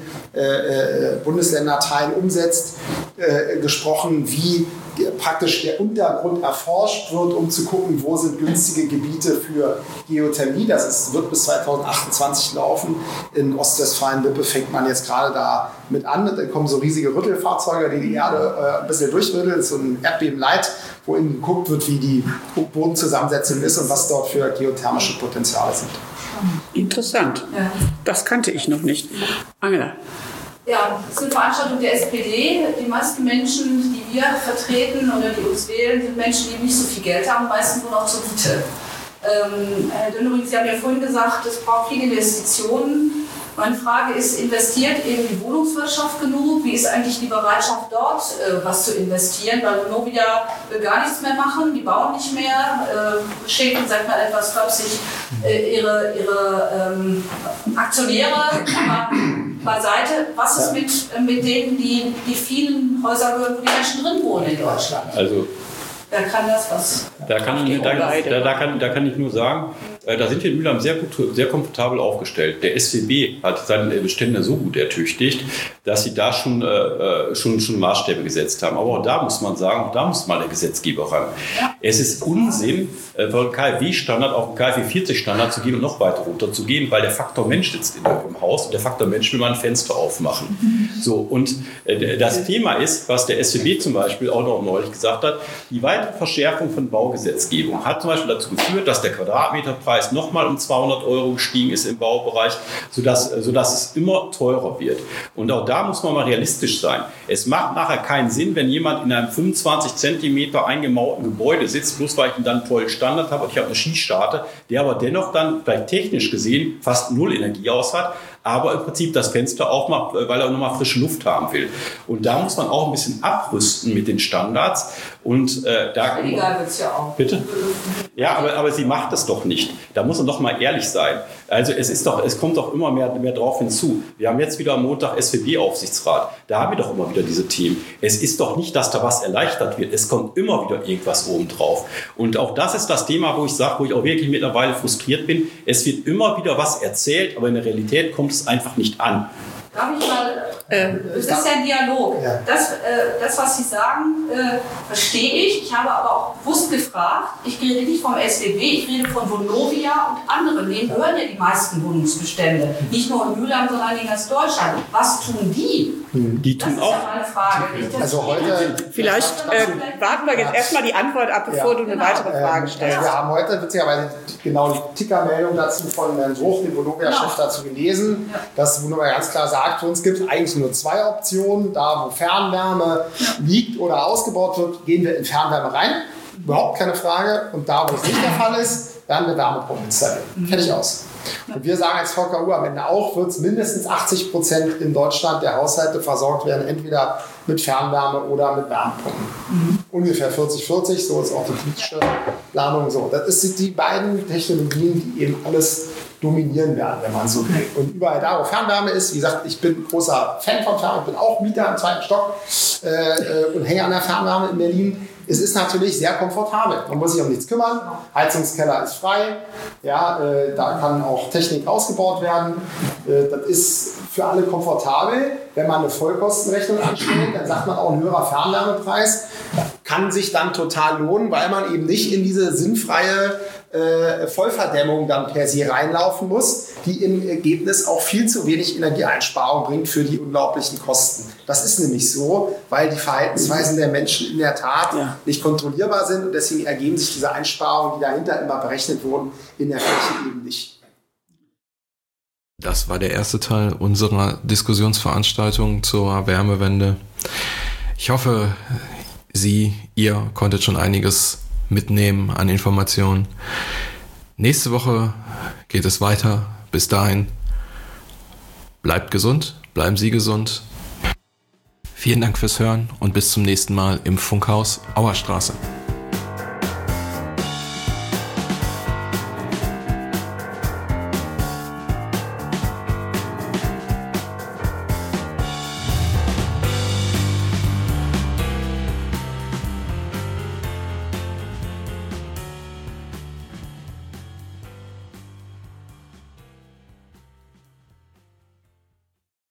Speaker 4: äh, Bundesländerteilen umsetzt, äh, gesprochen, wie praktisch der Untergrund erforscht wird, um zu gucken, wo sind günstige Gebiete für Geothermie. Das ist, wird bis zweitausendachtundzwanzig laufen. In Ostwestfalen-Lippe fängt man jetzt gerade da mit an. Da kommen so riesige Rüttelfahrzeuge, die die Erde äh, ein bisschen durchrütteln. Das ist so ein Erdbebenleit, wo eben geguckt wird, wie die Bodenzusammensetzung ist und was dort für geothermische Potenziale sind.
Speaker 2: Interessant.
Speaker 11: Ja.
Speaker 2: Das kannte ich noch nicht. Angela.
Speaker 11: Ja, es ist eine Veranstaltung der S P D. Die meisten Menschen, die wir vertreten oder die uns wählen, sind Menschen, die nicht so viel Geld haben, meistens nur noch zur Miete. Ähm, Herr Dönnerich, Sie haben ja vorhin gesagt, es braucht viele Investitionen. Meine Frage ist, investiert eben die Wohnungswirtschaft genug? Wie ist eigentlich die Bereitschaft dort, äh, was zu investieren? Weil Vonovia will gar nichts mehr machen, die bauen nicht mehr, äh, schenken, sagt mal etwas flapsig, äh, ihre, ihre ähm, Aktionäre aber beiseite. Was ist mit, äh, mit denen, die die vielen Häuser gehören, wo die Menschen drin wohnen in Deutschland?
Speaker 6: Also,
Speaker 11: wer kann das was?
Speaker 6: Da kann, ich, da, da, da, kann, da kann ich nur sagen, äh, da sind wir in Mülheim sehr, gut, sehr komfortabel aufgestellt. Der S W B hat seine Bestände so gut ertüchtigt, dass sie da schon, äh, schon, schon Maßstäbe gesetzt haben. Aber auch da muss man sagen, auch da muss mal der Gesetzgeber ran. Ja. Es ist Unsinn, äh, von K f W-Standard auf den K f W vierzig-Standard zu gehen und noch weiter runter zu gehen, weil der Faktor Mensch sitzt in, im Haus und der Faktor Mensch will mal ein Fenster aufmachen. Mhm. So, und äh, das Thema ist, was der S W B zum Beispiel auch noch neulich gesagt hat, die weitere Verschärfung von Baugesetzgebung hat zum Beispiel dazu geführt, dass der Quadratmeterpreis nochmal um zweihundert Euro gestiegen ist im Baubereich, sodass, sodass es immer teurer wird. Und auch da muss man mal realistisch sein. Es macht nachher keinen Sinn, wenn jemand in einem fünfundzwanzig Zentimeter eingemauerten Gebäude sitzt, bloß weil ich dann einen tollen Standard habe und ich habe eine Schießscharte, der aber dennoch dann vielleicht technisch gesehen fast null Energie aus hat, aber im Prinzip das Fenster aufmacht, weil er nochmal frische Luft haben will. Und da muss man auch ein bisschen abrüsten mit den Standards. Und äh, da
Speaker 11: egal wird's ja auch.
Speaker 6: Bitte? Ja, aber, aber sie macht es doch nicht. Da muss man doch mal ehrlich sein. Also es ist doch, es kommt doch immer mehr, mehr drauf hinzu. Wir haben jetzt wieder am Montag S W B-Aufsichtsrat. Da haben wir doch immer wieder diese Themen. Es ist doch nicht, dass da was erleichtert wird. Es kommt immer wieder irgendwas oben drauf. Und auch das ist das Thema, wo ich sage, wo ich auch wirklich mittlerweile frustriert bin. Es wird immer wieder was erzählt, aber in der Realität kommt es einfach nicht an.
Speaker 11: Darf ich mal,
Speaker 2: äh,
Speaker 11: es ist ja ein Dialog.
Speaker 4: Ja.
Speaker 11: Das, äh, das, was Sie sagen, äh, verstehe ich. Ich habe aber auch bewusst gefragt, ich rede nicht vom S W B, ich rede von Vonovia und anderen. Denen gehören ja die meisten Wohnungsbestände. Nicht nur in Mülheim, sondern in ganz Deutschland. Was tun die?
Speaker 6: Die tun
Speaker 11: das
Speaker 6: auch.
Speaker 11: Das ist ja meine Frage. Nicht, dass
Speaker 4: Also heute,
Speaker 2: Vielleicht äh, warten wir jetzt erstmal die Antwort ab, bevor
Speaker 4: Ja.
Speaker 2: du eine
Speaker 11: Genau.
Speaker 2: weitere Frage
Speaker 4: Ähm,
Speaker 2: stellst.
Speaker 4: wir haben heute witzigerweise genau die Tickermeldung dazu von Herrn Bruch, dem Vonovia-Chef, dazu gelesen,
Speaker 11: Ja.
Speaker 4: dass Vonovia ganz klar sagt, für uns gibt es eigentlich nur zwei Optionen. Da, wo Fernwärme liegt oder ausgebaut wird, gehen wir in Fernwärme rein. Überhaupt keine Frage. Und da, wo es nicht der Fall ist, werden wir Wärmepumpen installieren. Fertig aus. Und wir sagen als V K U am Ende auch, wird es mindestens achtzig Prozent in Deutschland der Haushalte versorgt werden, entweder mit Fernwärme oder mit Wärmepumpen. Mhm. Ungefähr vierzig vierzig, so ist auch die politische Planung so. Das sind die beiden Technologien, die eben alles dominieren werden, wenn man so will. Und überall da, wo Fernwärme ist, wie gesagt, ich bin großer Fan von Fernwärme, ich bin auch Mieter im zweiten Stock äh, und hänge an der Fernwärme in Berlin. Es ist natürlich sehr komfortabel. Man muss sich um nichts kümmern. Heizungskeller ist frei. Ja, äh, da kann auch Technik ausgebaut werden. Äh, das ist für alle komfortabel. Wenn man eine Vollkostenrechnung anstellt, dann sagt man auch ein höherer Fernwärmepreis. Kann sich dann total lohnen, weil man eben nicht in diese sinnfreie äh, Vollverdämmung dann per se reinlaufen muss, die im Ergebnis auch viel zu wenig Energieeinsparung bringt für die unglaublichen Kosten. Das ist nämlich so, weil die Verhaltensweisen der Menschen in der Tat ja. nicht kontrollierbar sind und deswegen ergeben sich diese Einsparungen, die dahinter immer berechnet wurden, in der Fläche eben nicht.
Speaker 1: Das war der erste Teil unserer Diskussionsveranstaltung zur Wärmewende. Ich hoffe, Sie, ihr konntet schon einiges mitnehmen an Informationen. Nächste Woche geht es weiter. Bis dahin, bleibt gesund, bleiben Sie gesund. Vielen Dank fürs Hören und bis zum nächsten Mal im Funkhaus Auerstraße.